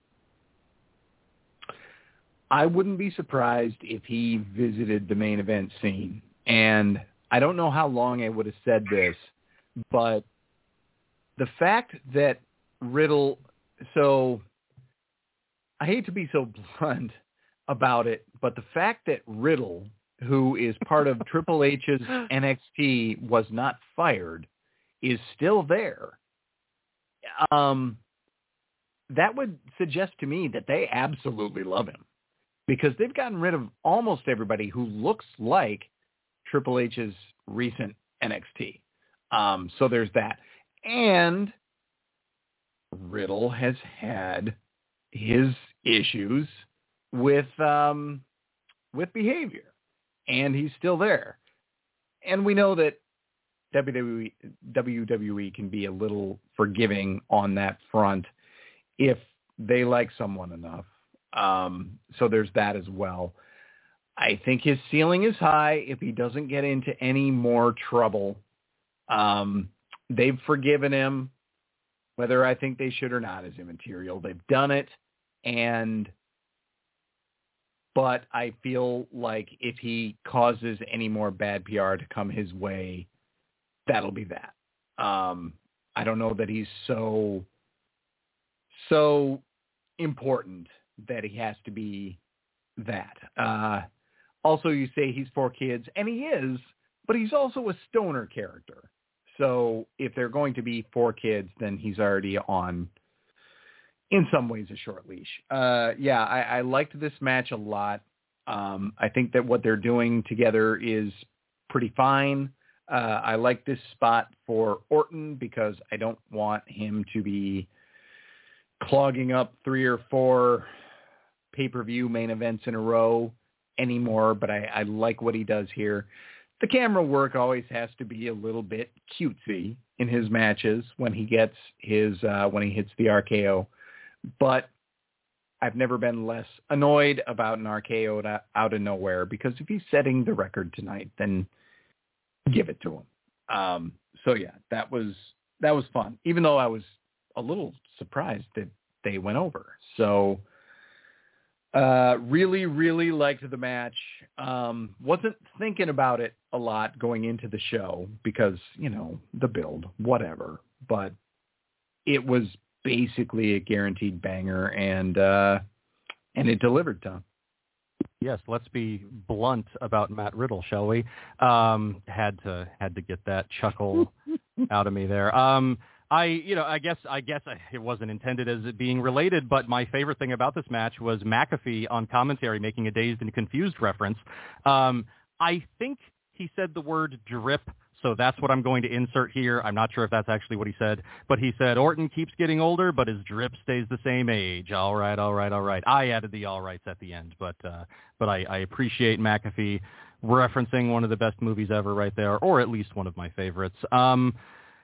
I wouldn't be surprised if he visited the main event scene. And I don't know how long I would have said this, but the fact that Riddle, so I hate to be so blunt about it, but the fact that Riddle, who is part of Triple H's N X T, was not fired, is still there. Um, that would suggest to me that they absolutely love him, because they've gotten rid of almost everybody who looks like Triple H's recent N X T. Um, so there's that. And Riddle has had his issues with um, with behavior, and he's still there. And we know that W W E, W W E can be a little forgiving on that front if they like someone enough. Um, so there's that as well. I think his ceiling is high if he doesn't get into any more trouble. Um, they've forgiven him. Whether I think they should or not is immaterial. They've done it. And, but I feel like if he causes any more bad P R to come his way, that'll be that. Um, I don't know that he's so, so important that he has to be that. Uh, also, you say he's for kids, and he is, but he's also a stoner character. So if they're going to be for kids, then he's already on, in some ways, a short leash. Uh, yeah, I, I liked this match a lot. Um, I think that what they're doing together is pretty fine. Uh, I like this spot for Orton because I don't want him to be clogging up three or four pay-per-view main events in a row anymore, but I, I like what he does here. The camera work always has to be a little bit cutesy in his matches when he gets his, uh, when he hits the R K O, but I've never been less annoyed about an R K O to, out of nowhere, because if he's setting the record tonight, then give it to him. Um, so yeah, that was, that was fun, even though I was a little surprised that they went over. So, Uh, really, really liked the match. Um, wasn't thinking about it a lot going into the show because, you know, the build, whatever. But it was basically a guaranteed banger, and uh, and it delivered, Tom. yes, let's be blunt about Matt Riddle, shall we? Um, had to had to get that chuckle out of me there. Um, I, you know, I guess I guess it wasn't intended as it being related, but my favorite thing about this match was McAfee on commentary making a Dazed and Confused reference. Um, I think he said the word drip. So that's what I'm going to insert here. I'm not sure if that's actually what he said, but he said Orton keeps getting older, but his drip stays the same age. All right, all right, all right. I added the all rights at the end, but uh, but I, I appreciate McAfee referencing one of the best movies ever right there, or at least one of my favorites. Um,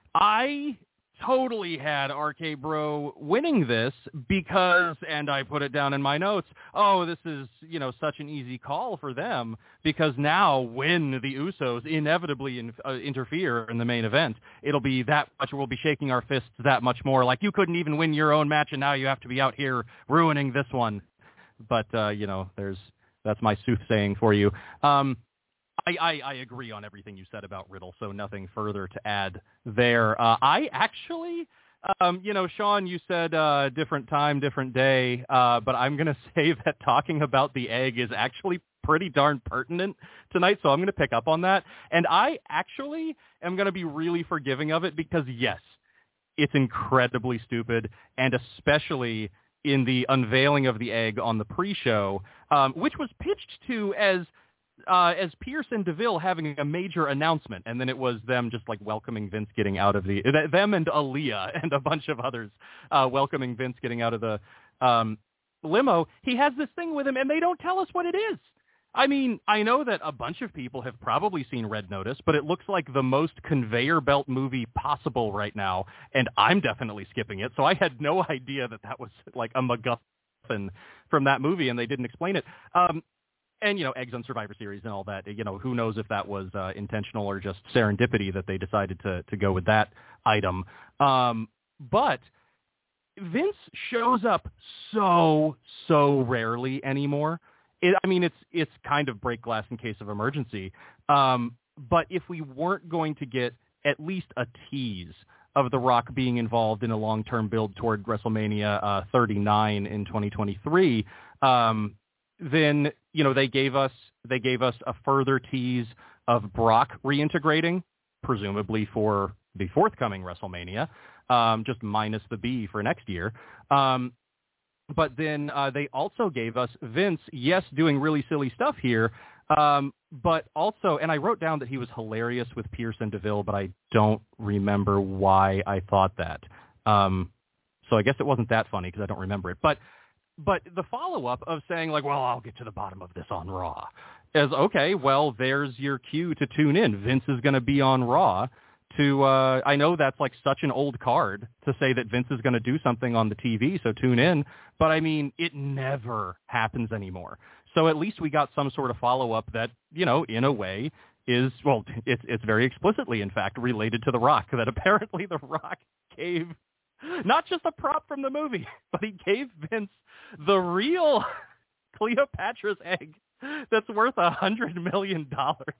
I totally had R K Bro winning this because, and I put it down in my notes, oh, this is, you know, such an easy call for them because now when the Usos inevitably in, uh, interfere in the main event, it'll be that much, we'll be shaking our fists that much more. Like, you couldn't even win your own match and now you have to be out here ruining this one. But, uh, you know, there's, that's my soothsaying for you. Um, I, I, I agree on everything you said about Riddle, so nothing further to add there. Uh, I actually, um, you know, Sean, you said uh, different time, different day, uh, but I'm going to say that talking about the egg is actually pretty darn pertinent tonight, so I'm going to pick up on that. And I actually am going to be really forgiving of it because, yes, it's incredibly stupid, and especially in the unveiling of the egg on the pre-show, um, which was pitched to as Uh, as Pierce and DeVille having a major announcement, and then it was them just like welcoming Vince getting out of the, them and Aaliyah and a bunch of others uh, welcoming Vince getting out of the um, limo. He has this thing with him, and they don't tell us what it is. I mean, I know that a bunch of people have probably seen Red Notice, but it looks like the most conveyor belt movie possible right now, and I'm definitely skipping it, so I had no idea that that was like a MacGuffin from that movie, and they didn't explain it. Um, And, you know, eggs on Survivor Series and all that, you know, who knows if that was uh, intentional or just serendipity that they decided to to go with that item. Um, but Vince shows up so, so rarely anymore. It, I mean, it's it's kind of break glass in case of emergency. Um, but if we weren't going to get at least a tease of The Rock being involved in a long-term build toward WrestleMania uh, thirty-nine in twenty twenty-three, um, then, you know, they gave us they gave us a further tease of Brock reintegrating, presumably for the forthcoming WrestleMania, um, just minus the B for next year. Um, but then uh, they also gave us Vince, yes, doing really silly stuff here, um, but also, and I wrote down that he was hilarious with Pierce and DeVille, but I don't remember why I thought that. Um, so I guess it wasn't that funny because I don't remember it. But But the follow-up of saying, like, well, I'll get to the bottom of this on Raw is, okay, well, there's your cue to tune in. Vince is going to be on Raw to, uh, I know that's like such an old card to say that Vince is going to do something on the T V, so tune in. But, I mean, it never happens anymore. So at least we got some sort of follow-up that, you know, in a way is, well, it's, it's very explicitly, in fact, related to The Rock, that apparently The Rock gave not just a prop from the movie, but he gave Vince the real Cleopatra's egg that's worth a hundred million dollars.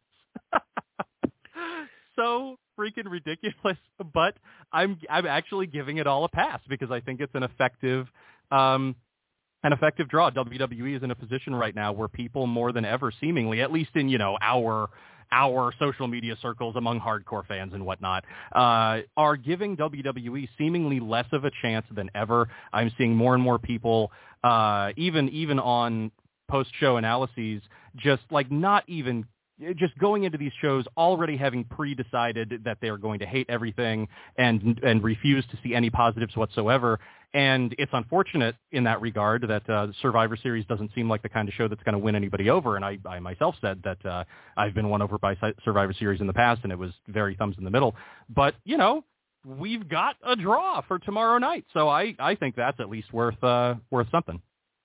So freaking ridiculous, but I'm I'm actually giving it all a pass because I think it's an effective um, an effective draw. W W E is in a position right now where people more than ever, seemingly, at least in, you know, our our social media circles among hardcore fans and whatnot, uh, are giving W W E seemingly less of a chance than ever. I'm seeing more and more people, uh, even even on post-show analyses, just like not even just going into these shows already having pre-decided that they are going to hate everything and and refuse to see any positives whatsoever. And it's unfortunate in that regard that uh, Survivor Series doesn't seem like the kind of show that's going to win anybody over. And I, I myself said that uh, I've been won over by Survivor Series in the past, and it was very thumbs in the middle. But, you know, we've got a draw for tomorrow night. So I, I think that's at least worth uh, worth something.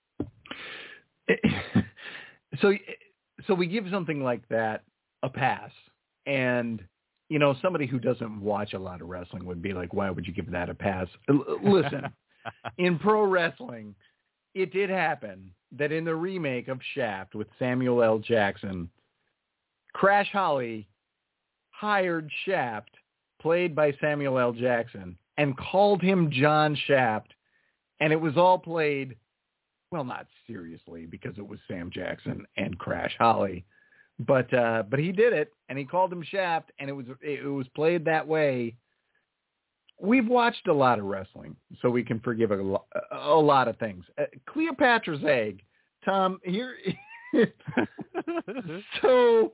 So so we give something like that a pass. And, you know, somebody who doesn't watch a lot of wrestling would be like, why would you give that a pass? L- listen, in pro wrestling, it did happen that in the remake of Shaft with Samuel L. Jackson, Crash Holly hired Shaft, played by Samuel L. Jackson, and called him John Shaft. And it was all played well, not seriously, because it was Sam Jackson and Crash Holly, but uh, but he did it, and he called him Shaft, and it was it was played that way. We've watched a lot of wrestling, so we can forgive a, lo- a lot of things. Uh, Cleopatra's Egg, Tom, here. So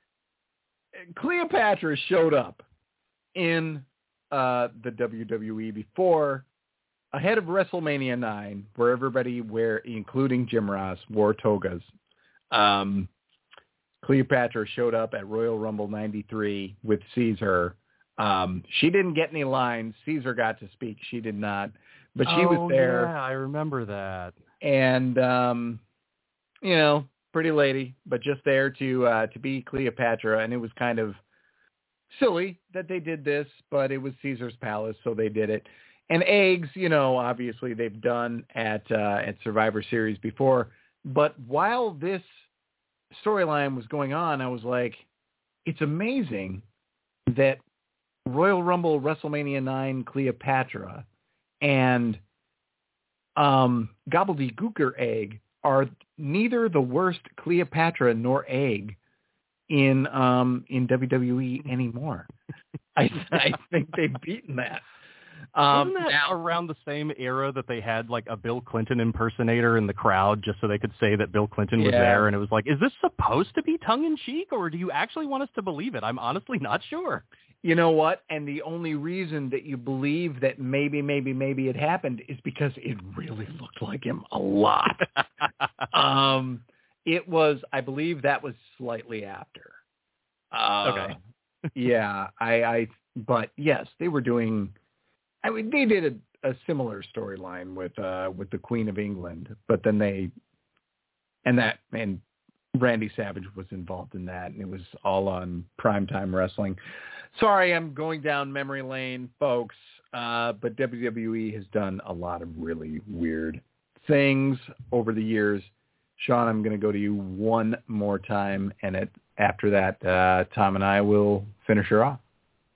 Cleopatra showed up in uh, the W W E before, ahead of WrestleMania nine, where everybody, wear, including Jim Ross, wore togas. Um, Cleopatra showed up at Royal Rumble ninety-three with Caesar. Um, she didn't get any lines. Caesar got to speak. She did not. But she oh, was there. Yeah, I remember that. And, um, you know, pretty lady, but just there to uh, to be Cleopatra. And it was kind of silly that they did this, but it was Caesar's palace, so they did it. And eggs, you know, obviously they've done at uh, at Survivor Series before. But while this storyline was going on, I was like, it's amazing that Royal Rumble WrestleMania nine Cleopatra and um, Gobbledygooker Egg are neither the worst Cleopatra nor Egg in um, in W W E anymore. I, I think they've beaten that. Um, Wasn't that now, around the same era that they had like a Bill Clinton impersonator in the crowd just so they could say that Bill Clinton was Yeah. there? And it was like, is this supposed to be tongue-in-cheek, or do you actually want us to believe it? I'm honestly not sure. You know what? And the only reason that you believe that maybe, maybe, maybe it happened is because it really looked like him a lot. um, it was, I believe that was slightly after. Uh, Okay. yeah, I, I, but yes, they were doing, I mean, they did a, a similar storyline with, uh, with the Queen of England, but then they, and that, and Randy Savage was involved in that, and it was all on Primetime Wrestling. Sorry, I'm going down memory lane, folks, uh, but W W E has done a lot of really weird things over the years. Sean, I'm going to go to you one more time, and it, after that, uh, Tom and I will finish her off.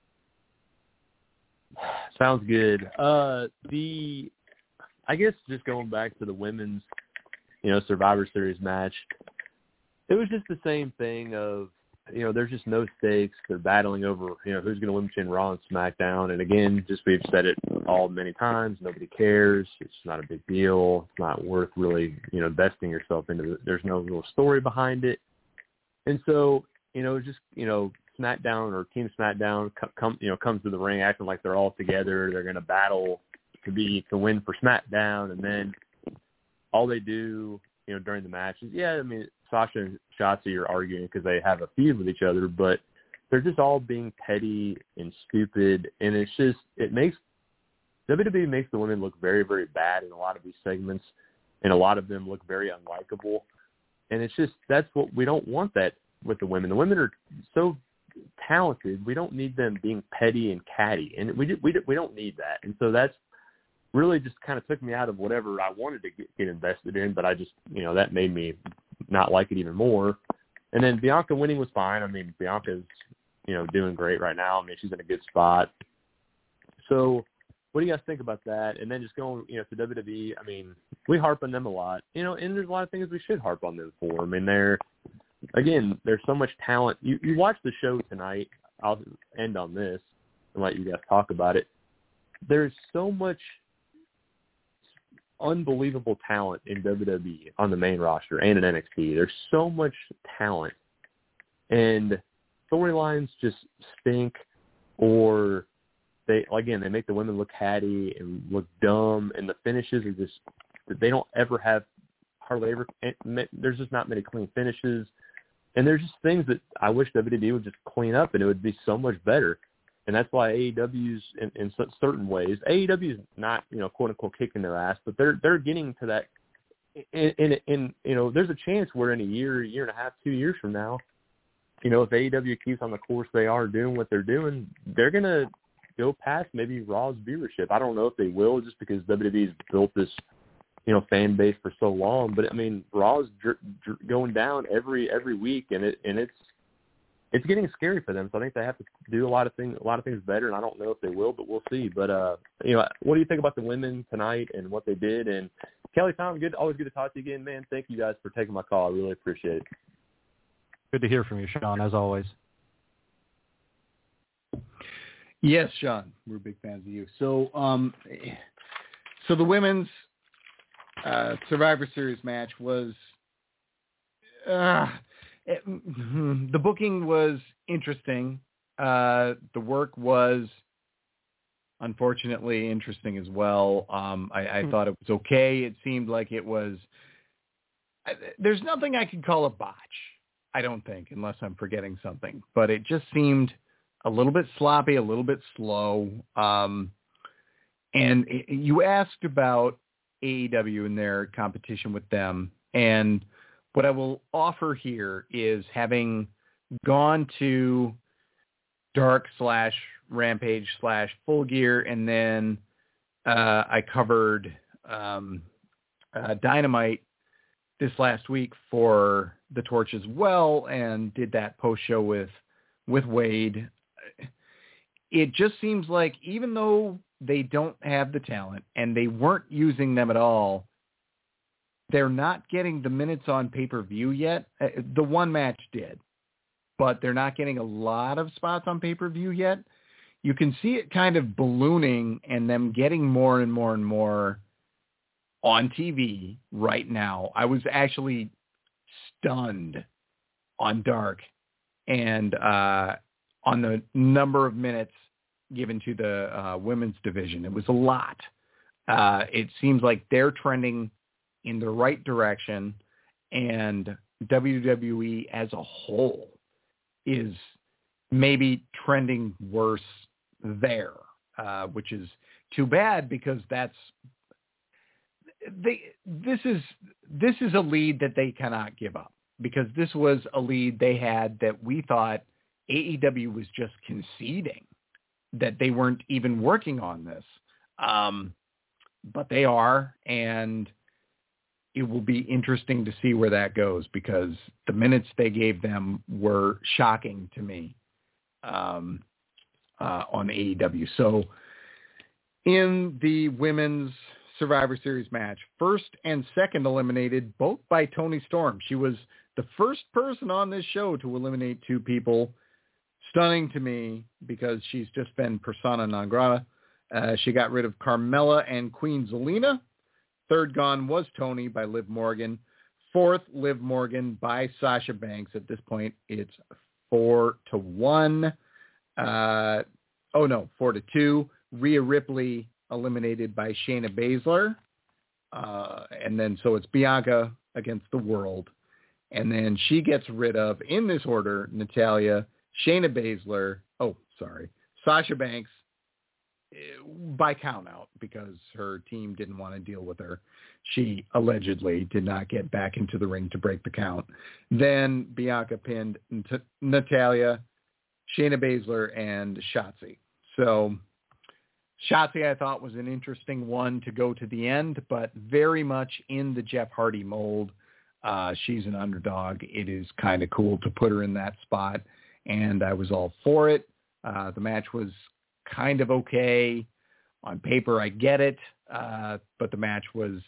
Sounds good. Uh, the, I guess just going back to the women's, you know, Survivor Series match, it was just the same thing of, you know, there's just no stakes. They're battling over, you know, who's going to win between Raw and SmackDown. And again, just we've said it all many times. Nobody cares. It's not a big deal. It's not worth really, you know, investing yourself into it. There's no real story behind it. And so, you know, just, you know, SmackDown or Team SmackDown come, you know, comes to the ring acting like they're all together. They're going to battle to be to win for SmackDown, and then all they do, you know, during the match is, yeah, I mean, Sasha and Shotzi are arguing because they have a feud with each other, but they're just all being petty and stupid, and it's just, it makes, W W E makes the women look very, very bad in a lot of these segments, and a lot of them look very unlikable, and it's just, that's what, we don't want that with the women. The women are so talented, we don't need them being petty and catty, and we we we don't need that, and so that's really just kind of took me out of whatever I wanted to get, get invested in, but I just, you know, that made me not like it even more. And then Bianca winning was fine. I mean, Bianca's, you know, doing great right now. I mean, she's in a good spot. So what do you guys think about that? And then just going, you know, to W W E, I mean, we harp on them a lot, you know, and there's a lot of things we should harp on them for. I mean, they're, again, there's so much talent. You, you watch the show tonight. I'll end on this and let you guys talk about it. There's so much unbelievable talent in W W E on the main roster and in N X T. There's so much talent, and storylines just stink, or they, again, they make the women look catty and look dumb, and the finishes are just, they don't ever have, hardly ever, there's just not many clean finishes, and there's just things that I wish W W E would just clean up, and it would be so much better. And that's why A E W's in, in certain ways, A E W's not, you know, quote unquote kicking their ass, but they're they're getting to that. In, in, in you know, there's a chance where in a year, year and a half, two years from now, you know, if A E W keeps on the course they are doing what they're doing, they're gonna go past maybe Raw's viewership. I don't know if they will, just because W W E's built this, you know, fan base for so long. But I mean, Raw's dr- dr- going down every every week, and it and it's. It's getting scary for them, so I think they have to do a lot of things, a lot of things better, and I don't know if they will, but we'll see. But uh, you know, what do you think about the women tonight and what they did? And Kelly, Tom, good, always good to talk to you again, man. Thank you guys for taking my call. I really appreciate it. Good to hear from you, Sean, as always. Yes, Sean, we're big fans of you. So, um, so the women's uh, Survivor Series match was, uh, it, the booking was interesting. Uh, the work was, unfortunately, interesting as well. Um, I, I thought it was okay. It seemed like it was. I, there's nothing I could call a botch, I don't think, unless I'm forgetting something. But it just seemed a little bit sloppy, a little bit slow. Um, and it, you asked about A E W and their competition with them. And what I will offer here is, having gone to Dark slash Rampage slash Full Gear, and then uh, I covered um, uh, Dynamite this last week for the Torch as well, and did that post show with with Wade. It just seems like, even though they don't have the talent and they weren't using them at all, they're not getting the minutes on pay-per-view yet. The one match did, but they're not getting a lot of spots on pay-per-view yet. You can see it kind of ballooning and them getting more and more and more on T V right now. I was actually stunned on Dark and uh, on the number of minutes given to the uh, women's division. It was a lot. Uh, it seems like they're trending in the right direction, and W W E as a whole is maybe trending worse there, uh, which is too bad, because that's they. This is this is a lead that they cannot give up, because this was a lead they had that we thought A E W was just conceding, that they weren't even working on this, um, but they are, and it will be interesting to see where that goes, because the minutes they gave them were shocking to me um, uh, on A E W. So in the women's Survivor Series match, first and second eliminated both by Toni Storm. She was the first person on this show to eliminate two people. Stunning to me, because she's just been persona non grata. Uh, she got rid of Carmella and Queen Zelina. Third gone was Toni by Liv Morgan. Fourth, Liv Morgan by Sasha Banks. At this point, it's four to one. Uh, oh, no, four to two. Rhea Ripley eliminated by Shayna Baszler. Uh, and then so it's Bianca against the World. And then she gets rid of, in this order, Natalya, Shayna Baszler, oh, sorry, Sasha Banks, by count out, because her team didn't want to deal with her. She allegedly did not get back into the ring to break the count. Then Bianca pinned N- Natalya, Shayna Baszler, and Shotzi. So Shotzi, I thought, was an interesting one to go to the end, but very much in the Jeff Hardy mold. Uh, she's an underdog. It is kind of cool to put her in that spot, and I was all for it. Uh, the match was kind of okay. On paper, I get it, uh, but the match was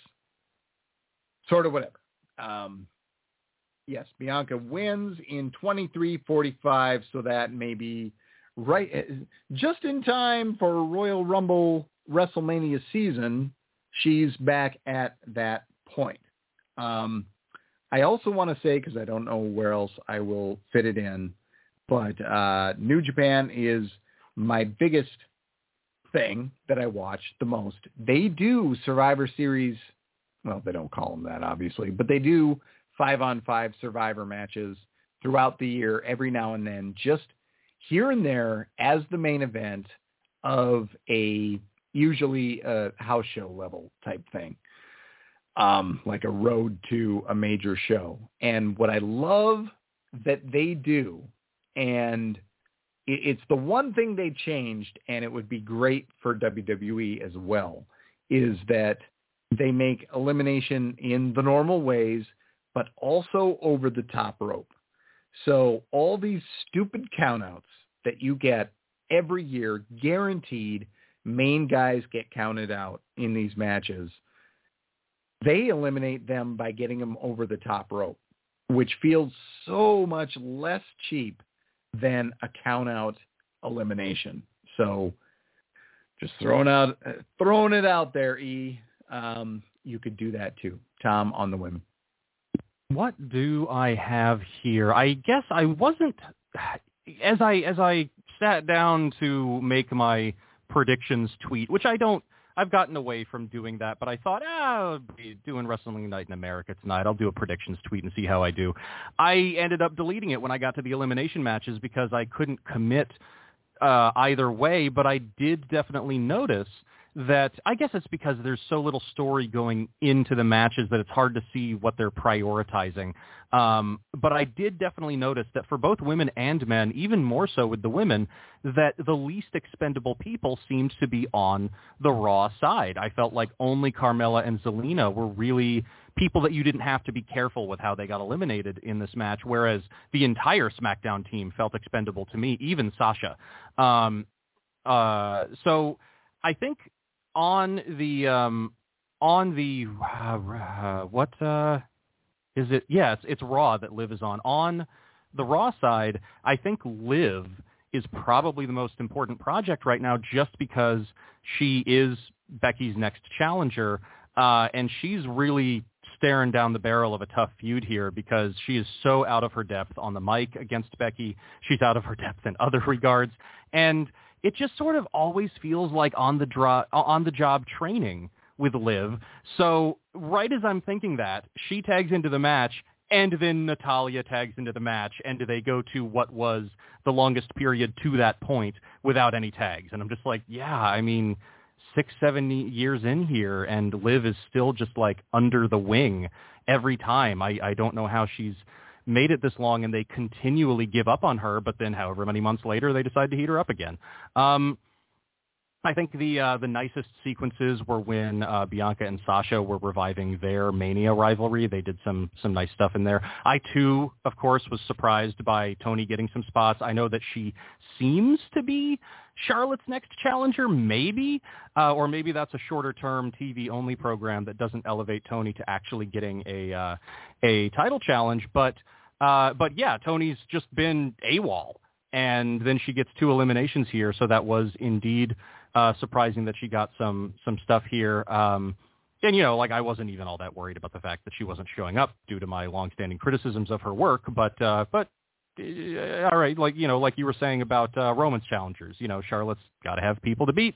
sort of whatever. Um, yes, Bianca wins in twenty-three forty-five, so that may be right just in time for Royal Rumble WrestleMania season. She's back at that point. Um, I also want to say, because I don't know where else I will fit it in, but uh, New Japan is my biggest thing that I watch the most. They do Survivor Series. Well, they don't call them that, obviously, but they do five-on-five Survivor matches throughout the year, every now and then, just here and there as the main event of a usually a house show level type thing, um, like a road to a major show. And what I love that they do, and it's the one thing they changed, and it would be great for W W E as well, is that they make elimination in the normal ways, but also over the top rope. So all these stupid countouts that you get every year, guaranteed, main guys get counted out in these matches. they eliminate them by getting them over the top rope, which feels so much less cheap than a count-out elimination. So just throwing out, throwing it out there, E. Um, you could do that too. Tom, on the women. What do I have here? I guess I wasn't, as I as I sat down to make my predictions tweet, which I don't, I've gotten away from doing that, but I thought, ah, I'll be doing Wrestling Night in America tonight. I'll do a predictions tweet and see how I do. I ended up deleting it when I got to the elimination matches because I couldn't commit uh, either way, but I did definitely notice that I guess it's because there's so little story going into the matches that it's hard to see what they're prioritizing. Um, but I did definitely notice that for both women and men, even more so with the women, that the least expendable people seemed to be on the Raw side. I felt like only Carmella and Zelina were really people that you didn't have to be careful with how they got eliminated in this match, whereas the entire SmackDown team felt expendable to me, even Sasha. Um, uh, so I think on the um, on the uh, uh, what uh, is it? Yeah, it's, it's Raw that Liv is on. On the Raw side, I think Liv is probably the most important project right now, just because she is Becky's next challenger, uh, and she's really staring down the barrel of a tough feud here because she is so out of her depth on the mic against Becky. She's out of her depth in other regards, and it just sort of always feels like on the dro- on the job training with Liv. So right as I'm thinking that, she tags into the match, and then Natalya tags into the match, and they go to what was the longest period to that point without any tags. And I'm just like, yeah, I mean, six, seven years in here, and Liv is still just like under the wing every time. I, I don't know how she's made it this long, and they continually give up on her, but then however many months later, they decide to heat her up again. Um, I think the uh, the nicest sequences were when uh, Bianca and Sasha were reviving their Mania rivalry. They did some some nice stuff in there. I, too, of course, was surprised by Toni getting some spots. I know that she seems to be Charlotte's next challenger, maybe, uh, or maybe that's a shorter-term T V-only program that doesn't elevate Toni to actually getting a uh, a title challenge. But, uh, but yeah, Toni's just been AWOL, and then she gets two eliminations here, so that was indeed Uh, surprising that she got some some stuff here. Um, and, you know, like I wasn't even all that worried about the fact that she wasn't showing up due to my longstanding criticisms of her work. But, uh, but uh, all right, like, you know, like you were saying about uh, Roman's challengers, you know, Charlotte's got to have people to beat.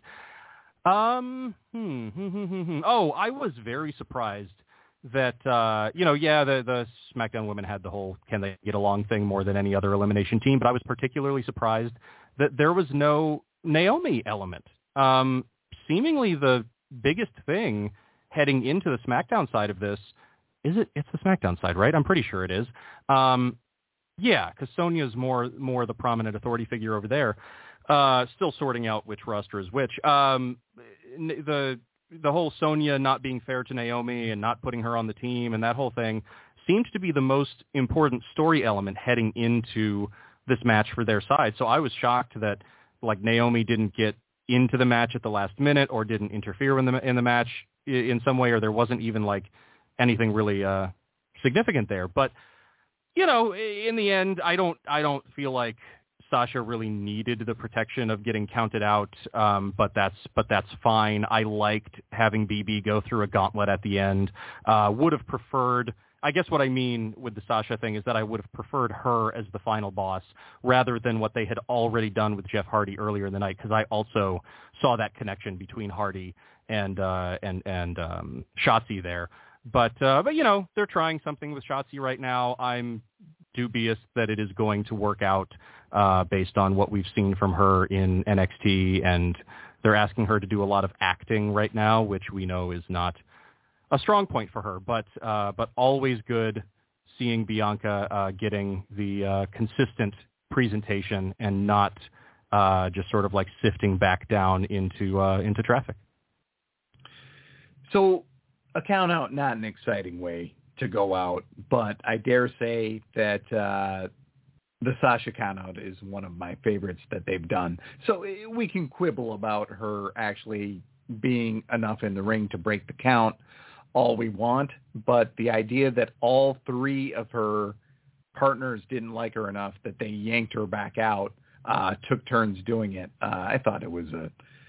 Um, hmm, hmm, hmm, hmm, hmm. Oh, I was very surprised that, uh, you know, yeah, the, the SmackDown women had the whole can they get along thing more than any other elimination team. But I was particularly surprised that there was no Naomi element. Um, seemingly the biggest thing heading into the SmackDown side of this, is it? It's the SmackDown side, right? I'm pretty sure it is. Um, yeah, because Sonya's more more the prominent authority figure over there. Uh, still sorting out which roster is which. Um, the the whole Sonya not being fair to Naomi and not putting her on the team and that whole thing seems to be the most important story element heading into this match for their side. So I was shocked that like Naomi didn't get into the match at the last minute or didn't interfere in the in the match in some way, or there wasn't even like anything really uh, significant there. But, you know, in the end, I don't I don't feel like Sasha really needed the protection of getting counted out. Um, but that's but that's fine. I liked having B B go through a gauntlet at the end. Uh, would have preferred. I guess what I mean with the Sasha thing is that I would have preferred her as the final boss rather than what they had already done with Jeff Hardy earlier in the night, because I also saw that connection between Hardy and uh, and and um, Shotzi there. But uh, but you know, they're trying something with Shotzi right now. I'm dubious that it is going to work out uh, based on what we've seen from her in N X T, and they're asking her to do a lot of acting right now, which we know is not a strong point for her, but uh, but always good seeing Bianca uh, getting the uh, consistent presentation and not uh, just sort of like sifting back down into uh, into traffic. So a count out, not an exciting way to go out, but I dare say that uh, the Sasha count out is one of my favorites that they've done. So we can quibble about her actually being enough in the ring to break the count. all we want, but the idea that all three of her partners didn't like her enough that they yanked her back out, uh, took turns doing it. Uh, I thought it was a,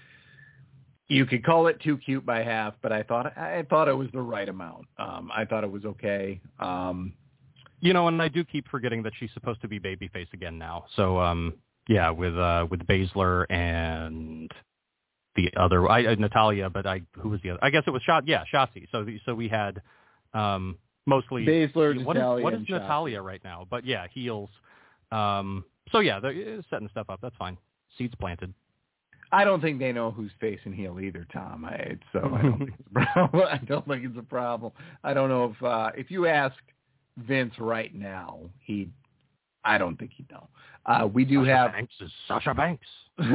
you could call it too cute by half, but I thought, I thought it was the right amount. Um, I thought it was okay. Um, you know, and I do keep forgetting that she's supposed to be babyface again now. So, um, yeah, with, uh, with Baszler and the other, I, uh, Natalia, but I, who was the other? I guess it was Shot. Yeah. Shotzi. So, the, so we had, um, mostly Baszler, what Natalia, is, what is and Natalia Shotzi. right now? But yeah, heels. Um, so yeah, they're setting stuff up. That's fine. Seeds planted. I don't think they know who's face and heel either, Tom. I, so I don't think it's a problem. I don't think it's a problem. I don't know if uh, if you ask Vince right now, he, I don't think he'd know. Uh, we do Sasha have Banks is Sasha Banks.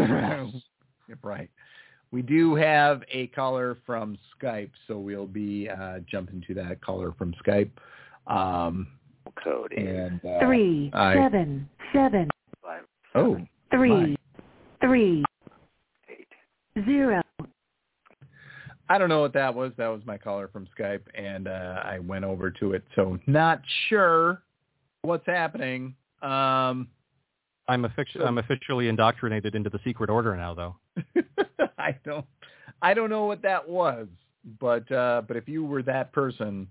Right. We do have a caller from Skype, so we'll be uh, jumping to that caller from Skype. Um, Code and uh, Three, I, seven, seven, five, oh, three, my. three, eight. zero. I don't know what that was. That was my caller from Skype, and uh, I went over to it. So not sure what's happening. Um, I'm, offici- I'm officially indoctrinated into the secret order now, though. I don't, I don't know what that was, but uh, but if you were that person,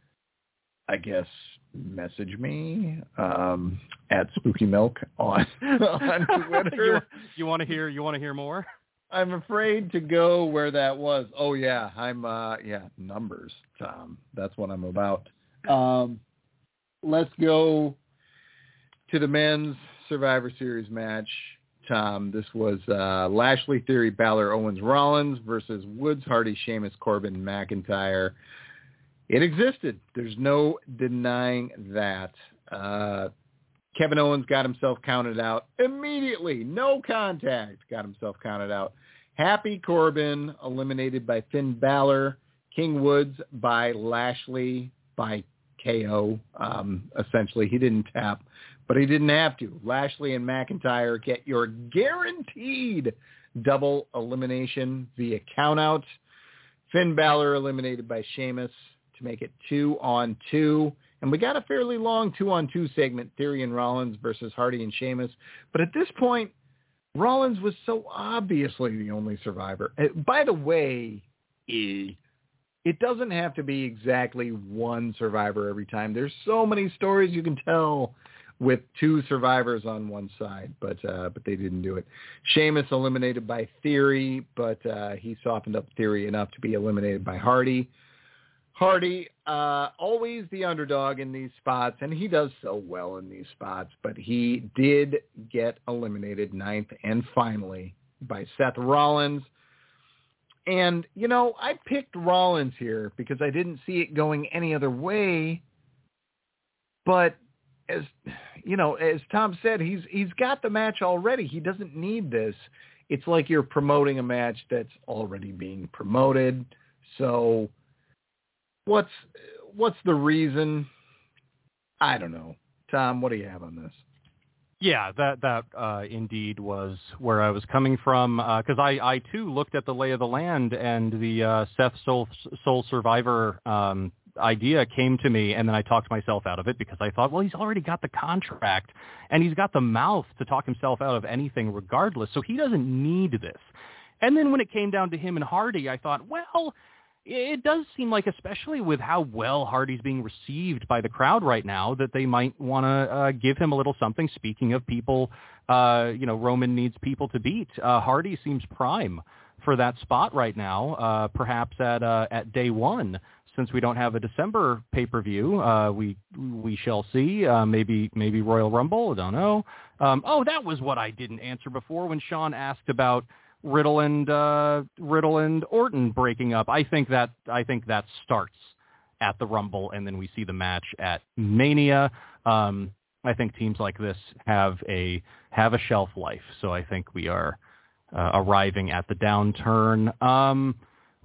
I guess message me um, at Spooky Milk on on Twitter. you, you want to hear? You want to hear more? I'm afraid to go where that was. Oh yeah, I'm uh, yeah numbers, Tom. That's what I'm about. Um, let's go to the men's Survivor Series match. Tom, this was uh, Lashley, Theory, Balor, Owens, Rollins versus Woods, Hardy, Sheamus, Corbin, McIntyre. It existed. There's no denying that. Uh, Kevin Owens got himself counted out immediately. No contact. Got himself counted out. Happy Corbin eliminated by Finn Balor. King Woods by Lashley by K O. Um, essentially, he didn't tap, but he didn't have to. Lashley and McIntyre get your guaranteed double elimination via countout. Finn Balor eliminated by Sheamus to make it two on two. And we got a fairly long two on two segment, Theory and Rollins versus Hardy and Sheamus. But at this point, Rollins was so obviously the only survivor. Uh, By the way, E, it doesn't have to be exactly one survivor every time. There's so many stories you can tell with two survivors on one side, but uh, but they didn't do it. Sheamus eliminated by Theory, but uh, he softened up Theory enough to be eliminated by Hardy. Hardy, uh, always the underdog in these spots, and he does so well in these spots, but he did get eliminated ninth and finally by Seth Rollins. And, you know, I picked Rollins here because I didn't see it going any other way. But as, you know, as Tom said, he's he's got the match already. He doesn't need this. It's like you're promoting a match that's already being promoted. So what's what's the reason? I don't know. Tom, what do you have on this? Yeah, that that uh, indeed was where I was coming from, because uh, I, I too looked at the lay of the land, and the uh, Seth Soul, Soul Survivor um, idea came to me, and then I talked myself out of it because I thought, well, he's already got the contract, and he's got the mouth to talk himself out of anything regardless, so he doesn't need this. And then when it came down to him and Hardy, I thought, well, it does seem like, especially with how well Hardy's being received by the crowd right now, that they might want to uh, give him a little something. Speaking of people, uh, you know, Roman needs people to beat. Uh, Hardy seems prime for that spot right now, uh, perhaps at uh, at day one. Since we don't have a December pay-per-view, uh, we we shall see. Uh, maybe maybe Royal Rumble. I don't know. Um, oh, that was what I didn't answer before when Sean asked about Riddle and uh, Riddle and Orton breaking up. I think that I think that starts at the Rumble, and then we see the match at Mania. Um, I think teams like this have a have a shelf life, so I think we are uh, arriving at the downturn. Um,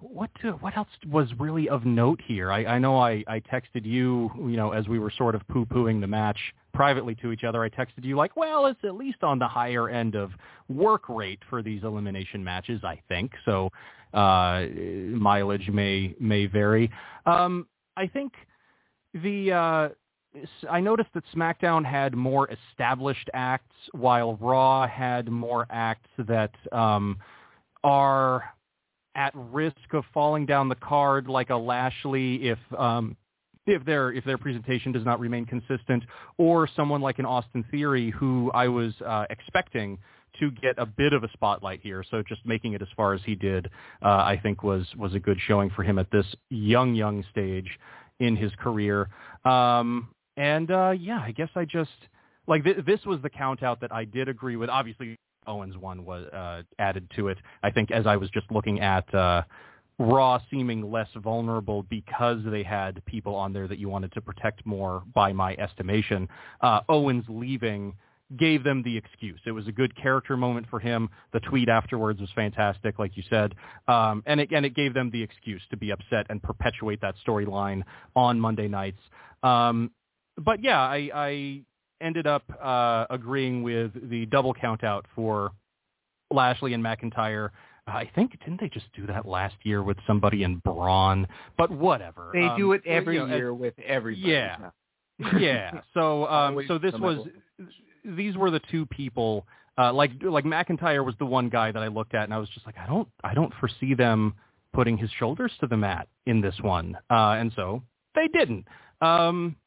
what to, what else was really of note here? I, I know I, I texted you, you know, as we were sort of poo-pooing the match privately to each other. I texted you like, well, it's at least on the higher end of work rate for these elimination matches, I think. So uh, mileage may may vary. Um, I think the uh, I noticed that SmackDown had more established acts, while Raw had more acts that um, are at risk of falling down the card, like a Lashley if um, if their if their presentation does not remain consistent, or someone like an Austin Theory, who I was uh, expecting to get a bit of a spotlight here. So just making it as far as he did, uh, I think was was a good showing for him at this young, young stage in his career. Um, and uh, yeah, I guess I just like th- this was the count out that I did agree with. Obviously, Owens one was uh, added to it. I think as I was just looking at uh, Raw seeming less vulnerable because they had people on there that you wanted to protect more, by my estimation, uh, Owens leaving gave them the excuse. It was a good character moment for him. The tweet afterwards was fantastic, like you said. Um, and, it, and it gave them the excuse to be upset and perpetuate that storyline on Monday nights. Um, but yeah, I, I ended up uh, agreeing with the double count out for Lashley and McIntyre. I think, didn't they just do that last year with somebody in Braun? But whatever. They um, do it every you know, year with everybody. Yeah. yeah. So, um, so this was, these were the two people, uh, like, like McIntyre was the one guy that I looked at and I was just like, I don't, I don't foresee them putting his shoulders to the mat in this one. Uh, and so they didn't. Um,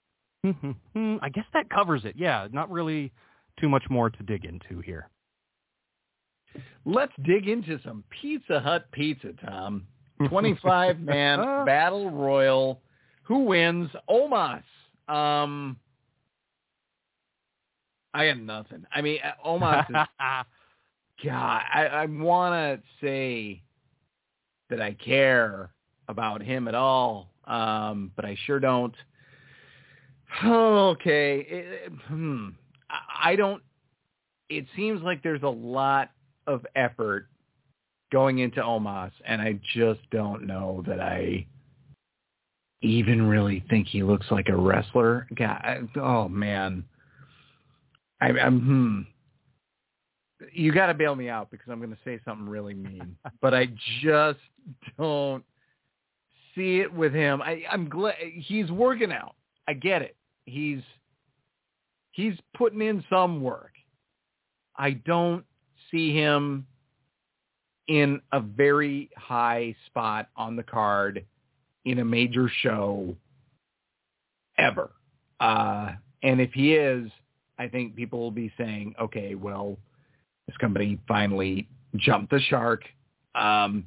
I guess that covers it. Yeah. Not really too much more to dig into here. Let's dig into some Pizza Hut pizza, Tom. twenty-five man battle royal. Who wins? Omos. Um, I got nothing. I mean, Omos is, God, I, I want to say that I care about him at all, um, but I sure don't. Okay. It, hmm. I, I don't, it seems like there's a lot of effort going into Omos, and I just don't know that I even really think he looks like a wrestler. God, I, oh man, I, I'm. Hmm. You got to bail me out because I'm going to say something really mean, but I just don't see it with him. I, I'm glad he's working out. I get it. He's he's putting in some work. I don't see him in a very high spot on the card in a major show ever. Uh, and if he is, I think people will be saying, okay, well, this company finally jumped the shark. Um,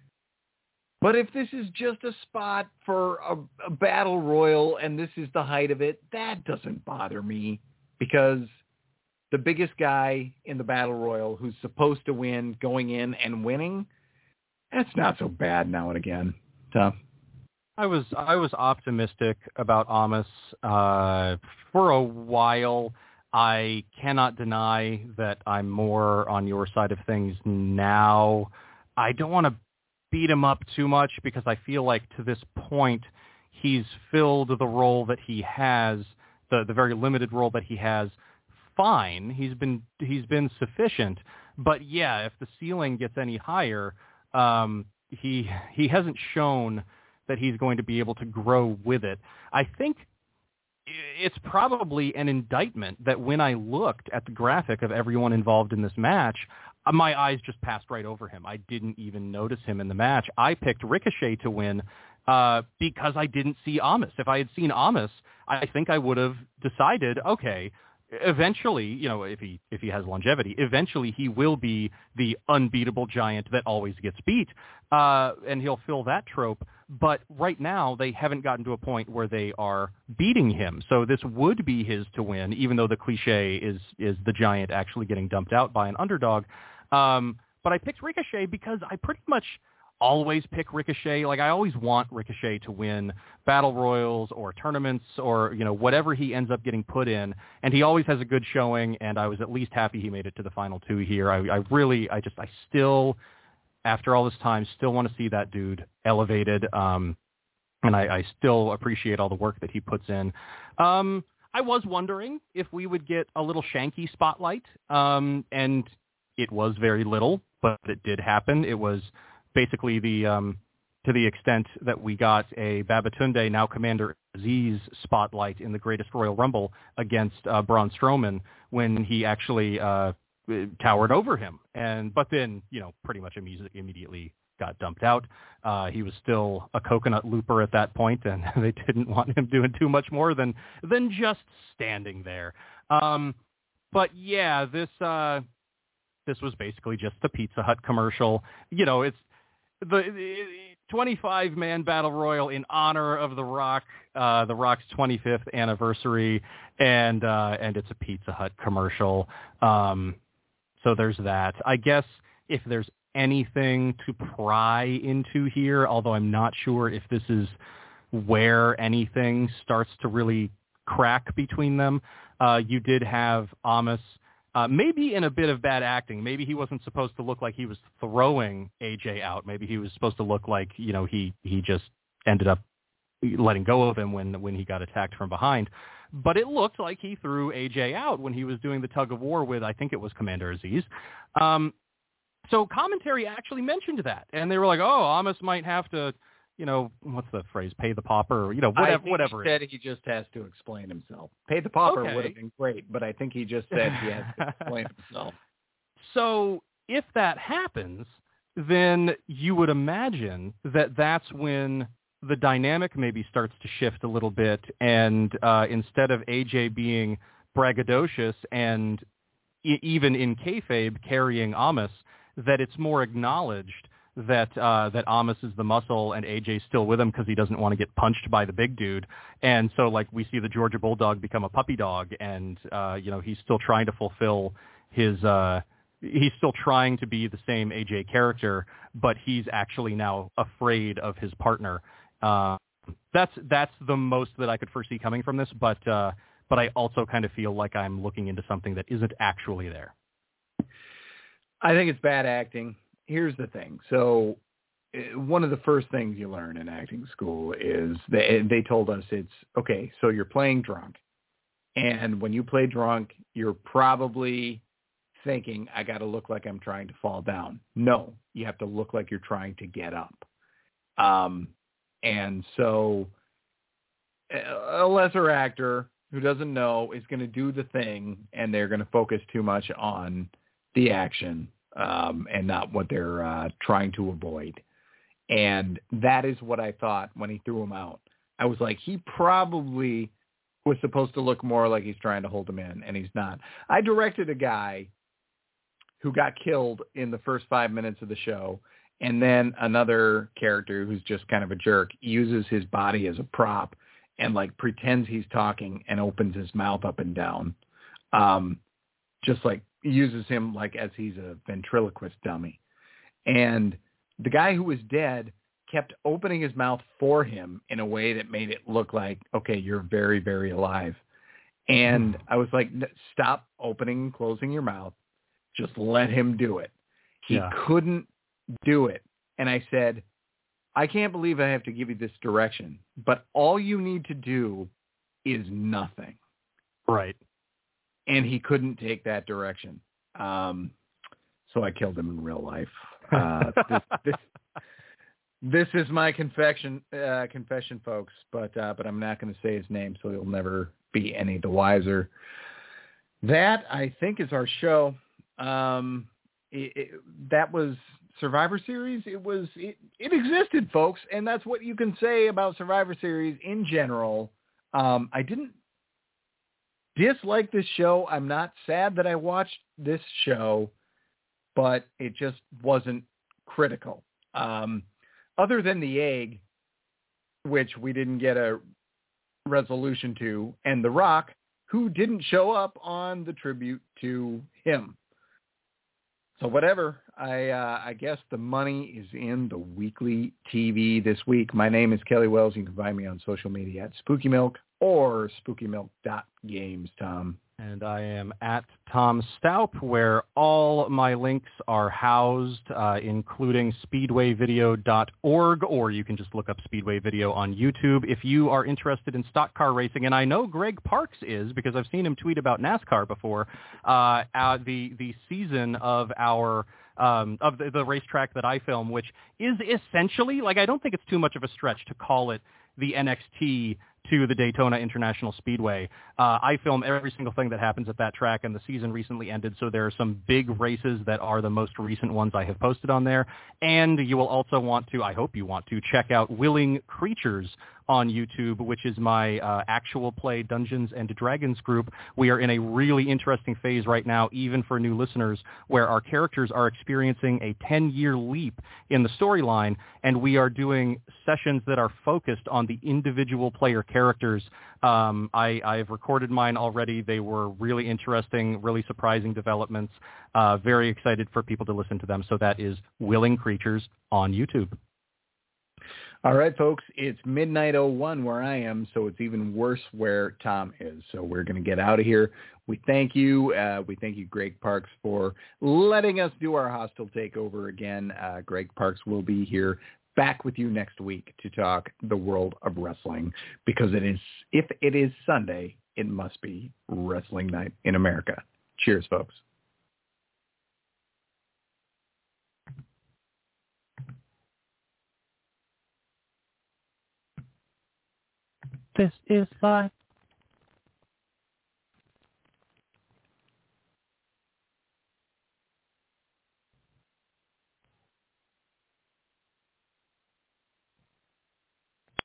but if this is just a spot for a, a battle royal and this is the height of it, that doesn't bother me because the biggest guy in the battle royal who's supposed to win going in and winning, that's not so bad now and again. So I was I was optimistic about Omos uh, for a while. I cannot deny that I'm more on your side of things now. I don't want to beat him up too much because I feel like to this point he's filled the role that he has, the the very limited role that he has, fine. He's been he's been sufficient. But yeah, if the ceiling gets any higher, um, he he hasn't shown that he's going to be able to grow with it. I think it's probably an indictment that when I looked at the graphic of everyone involved in this match, my eyes just passed right over him. I didn't even notice him in the match. I picked Ricochet to win uh, because I didn't see Omos. If I had seen Omos, I think I would have decided, okay, eventually, you know, if he if he has longevity, eventually he will be the unbeatable giant that always gets beat, uh, and he'll fill that trope. But right now, they haven't gotten to a point where they are beating him. So this would be his to win, even though the cliche is is the giant actually getting dumped out by an underdog. Um, but I picked Ricochet because I pretty much always pick Ricochet. Like I always want Ricochet to win battle royals or tournaments or, you know, whatever he ends up getting put in. And he always has a good showing. And I was at least happy he made it to the final two here. I, I really, I just, I still, after all this time, still want to see that dude elevated. Um, and I, I still appreciate all the work that he puts in. Um, I was wondering if we would get a little Shanky spotlight, um, and it was very little, but it did happen. It was basically the um, to the extent that we got a Babatunde, now Commander Aziz, spotlight in the Greatest Royal Rumble against uh, Braun Strowman when he actually uh, towered over him. And but then, you know, pretty much imme- immediately got dumped out. Uh, he was still a coconut looper at that point, and they didn't want him doing too much more than than just standing there. Um, but yeah, this uh, this was basically just the Pizza Hut commercial. You know, it's the twenty-five man battle royal in honor of The Rock, uh, The Rock's twenty-fifth anniversary, and uh, and it's a Pizza Hut commercial. Um, so there's that. I guess if there's anything to pry into here, although I'm not sure if this is where anything starts to really crack between them. Uh, you did have Amos, uh, maybe in a bit of bad acting. Maybe he wasn't supposed to look like he was throwing A J out. Maybe he was supposed to look like, you know, he, he just ended up letting go of him when, when he got attacked from behind. But it looked like he threw A J out when he was doing the tug of war with, I think it was Commander Aziz. Um, So commentary actually mentioned that, and they were like, "Oh, Amos might have to, you know, what's the phrase? Pay the pauper, or, you know, whatever." I think whatever. He said he just has to explain himself. Pay the pauper Okay. would have been great, but I think he just said he has to explain himself. So if that happens, then you would imagine that that's when the dynamic maybe starts to shift a little bit, and uh, instead of A J being braggadocious and e- even in kayfabe carrying Amos, that it's more acknowledged that uh, that Amos is the muscle and A J's still with him because he doesn't want to get punched by the big dude. And so, like, we see the Georgia Bulldog become a puppy dog, and, uh, you know, he's still trying to fulfill his uh, – he's still trying to be the same A J character, but he's actually now afraid of his partner. Uh, that's that's the most that I could foresee coming from this, but uh, but I also kind of feel like I'm looking into something that isn't actually there. I think it's bad acting. Here's the thing. So uh, one of the first things you learn in acting school is they, they told us it's, okay, so you're playing drunk. And when you play drunk, you're probably thinking, I got to look like I'm trying to fall down. No, you have to look like you're trying to get up. Um, and so a lesser actor who doesn't know is going to do the thing, and they're going to focus too much on the action um, and not what they're uh, trying to avoid. And that is what I thought when he threw him out. I was like, he probably was supposed to look more like he's trying to hold him in, and he's not. I directed a guy who got killed in the first five minutes of the show, and then another character who's just kind of a jerk uses his body as a prop and, like, pretends he's talking and opens his mouth up and down. Um, just like uses him like as he's a ventriloquist dummy. And the guy who was dead kept opening his mouth for him in a way that made it look like, okay, you're very, very alive. And I was like, stop opening and closing your mouth. Just let him do it. He Yeah. couldn't do it. And I said, I can't believe I have to give you this direction, but all you need to do is nothing. Right. And he couldn't take that direction. Um, so I killed him in real life. Uh, this, this, this is my confession, uh, confession, folks, but, uh, but I'm not going to say his name, so he'll never be any the wiser. That, I think, is our show. Um, it, it, that was Survivor Series. It was, it, it existed, folks. And that's what you can say about Survivor Series in general. Um, I didn't dislike this show. I'm not sad that I watched this show, but it just wasn't critical. Um, other than the egg, which we didn't get a resolution to, and The Rock, who didn't show up on the tribute to him. So whatever, I uh, I guess the money is in the weekly T V this week. My name is Kelly Wells. You can find me on social media at Spooky Milk or spooky milk dot games, Tom. And I am at Tom Staup, where all my links are housed, uh, including speedway video dot org, or you can just look up Speedway Video on YouTube. If you are interested in stock car racing, and I know Greg Parks is, because I've seen him tweet about NASCAR before, uh, uh, the, the season of our um, of the, the racetrack that I film, which is essentially, like, I don't think it's too much of a stretch to call it the N X T to the Daytona International Speedway. Uh, I film every single thing that happens at that track, and the season recently ended, so there are some big races that are the most recent ones I have posted on there. And you will also want to, I hope you want to, check out Willing Creatures on YouTube, which is my uh, actual play Dungeons and Dragons group. We are in a really interesting phase right now, even for new listeners, where our characters are experiencing a ten-year leap in the storyline, and we are doing sessions that are focused on the individual player characters. Um, I, I've recorded mine already. They were really interesting, really surprising developments. Uh, very excited for people to listen to them. So that is Willing Creatures on YouTube. All right, folks, it's midnight oh one where I am, so it's even worse where Tom is. So we're going to get out of here. We thank you. Uh, we thank you, Greg Parks, for letting us do our hostile takeover again. Uh, Greg Parks will be here back with you next week to talk the world of wrestling, because it is, if it is Sunday, it must be wrestling night in America. Cheers, folks. This is live.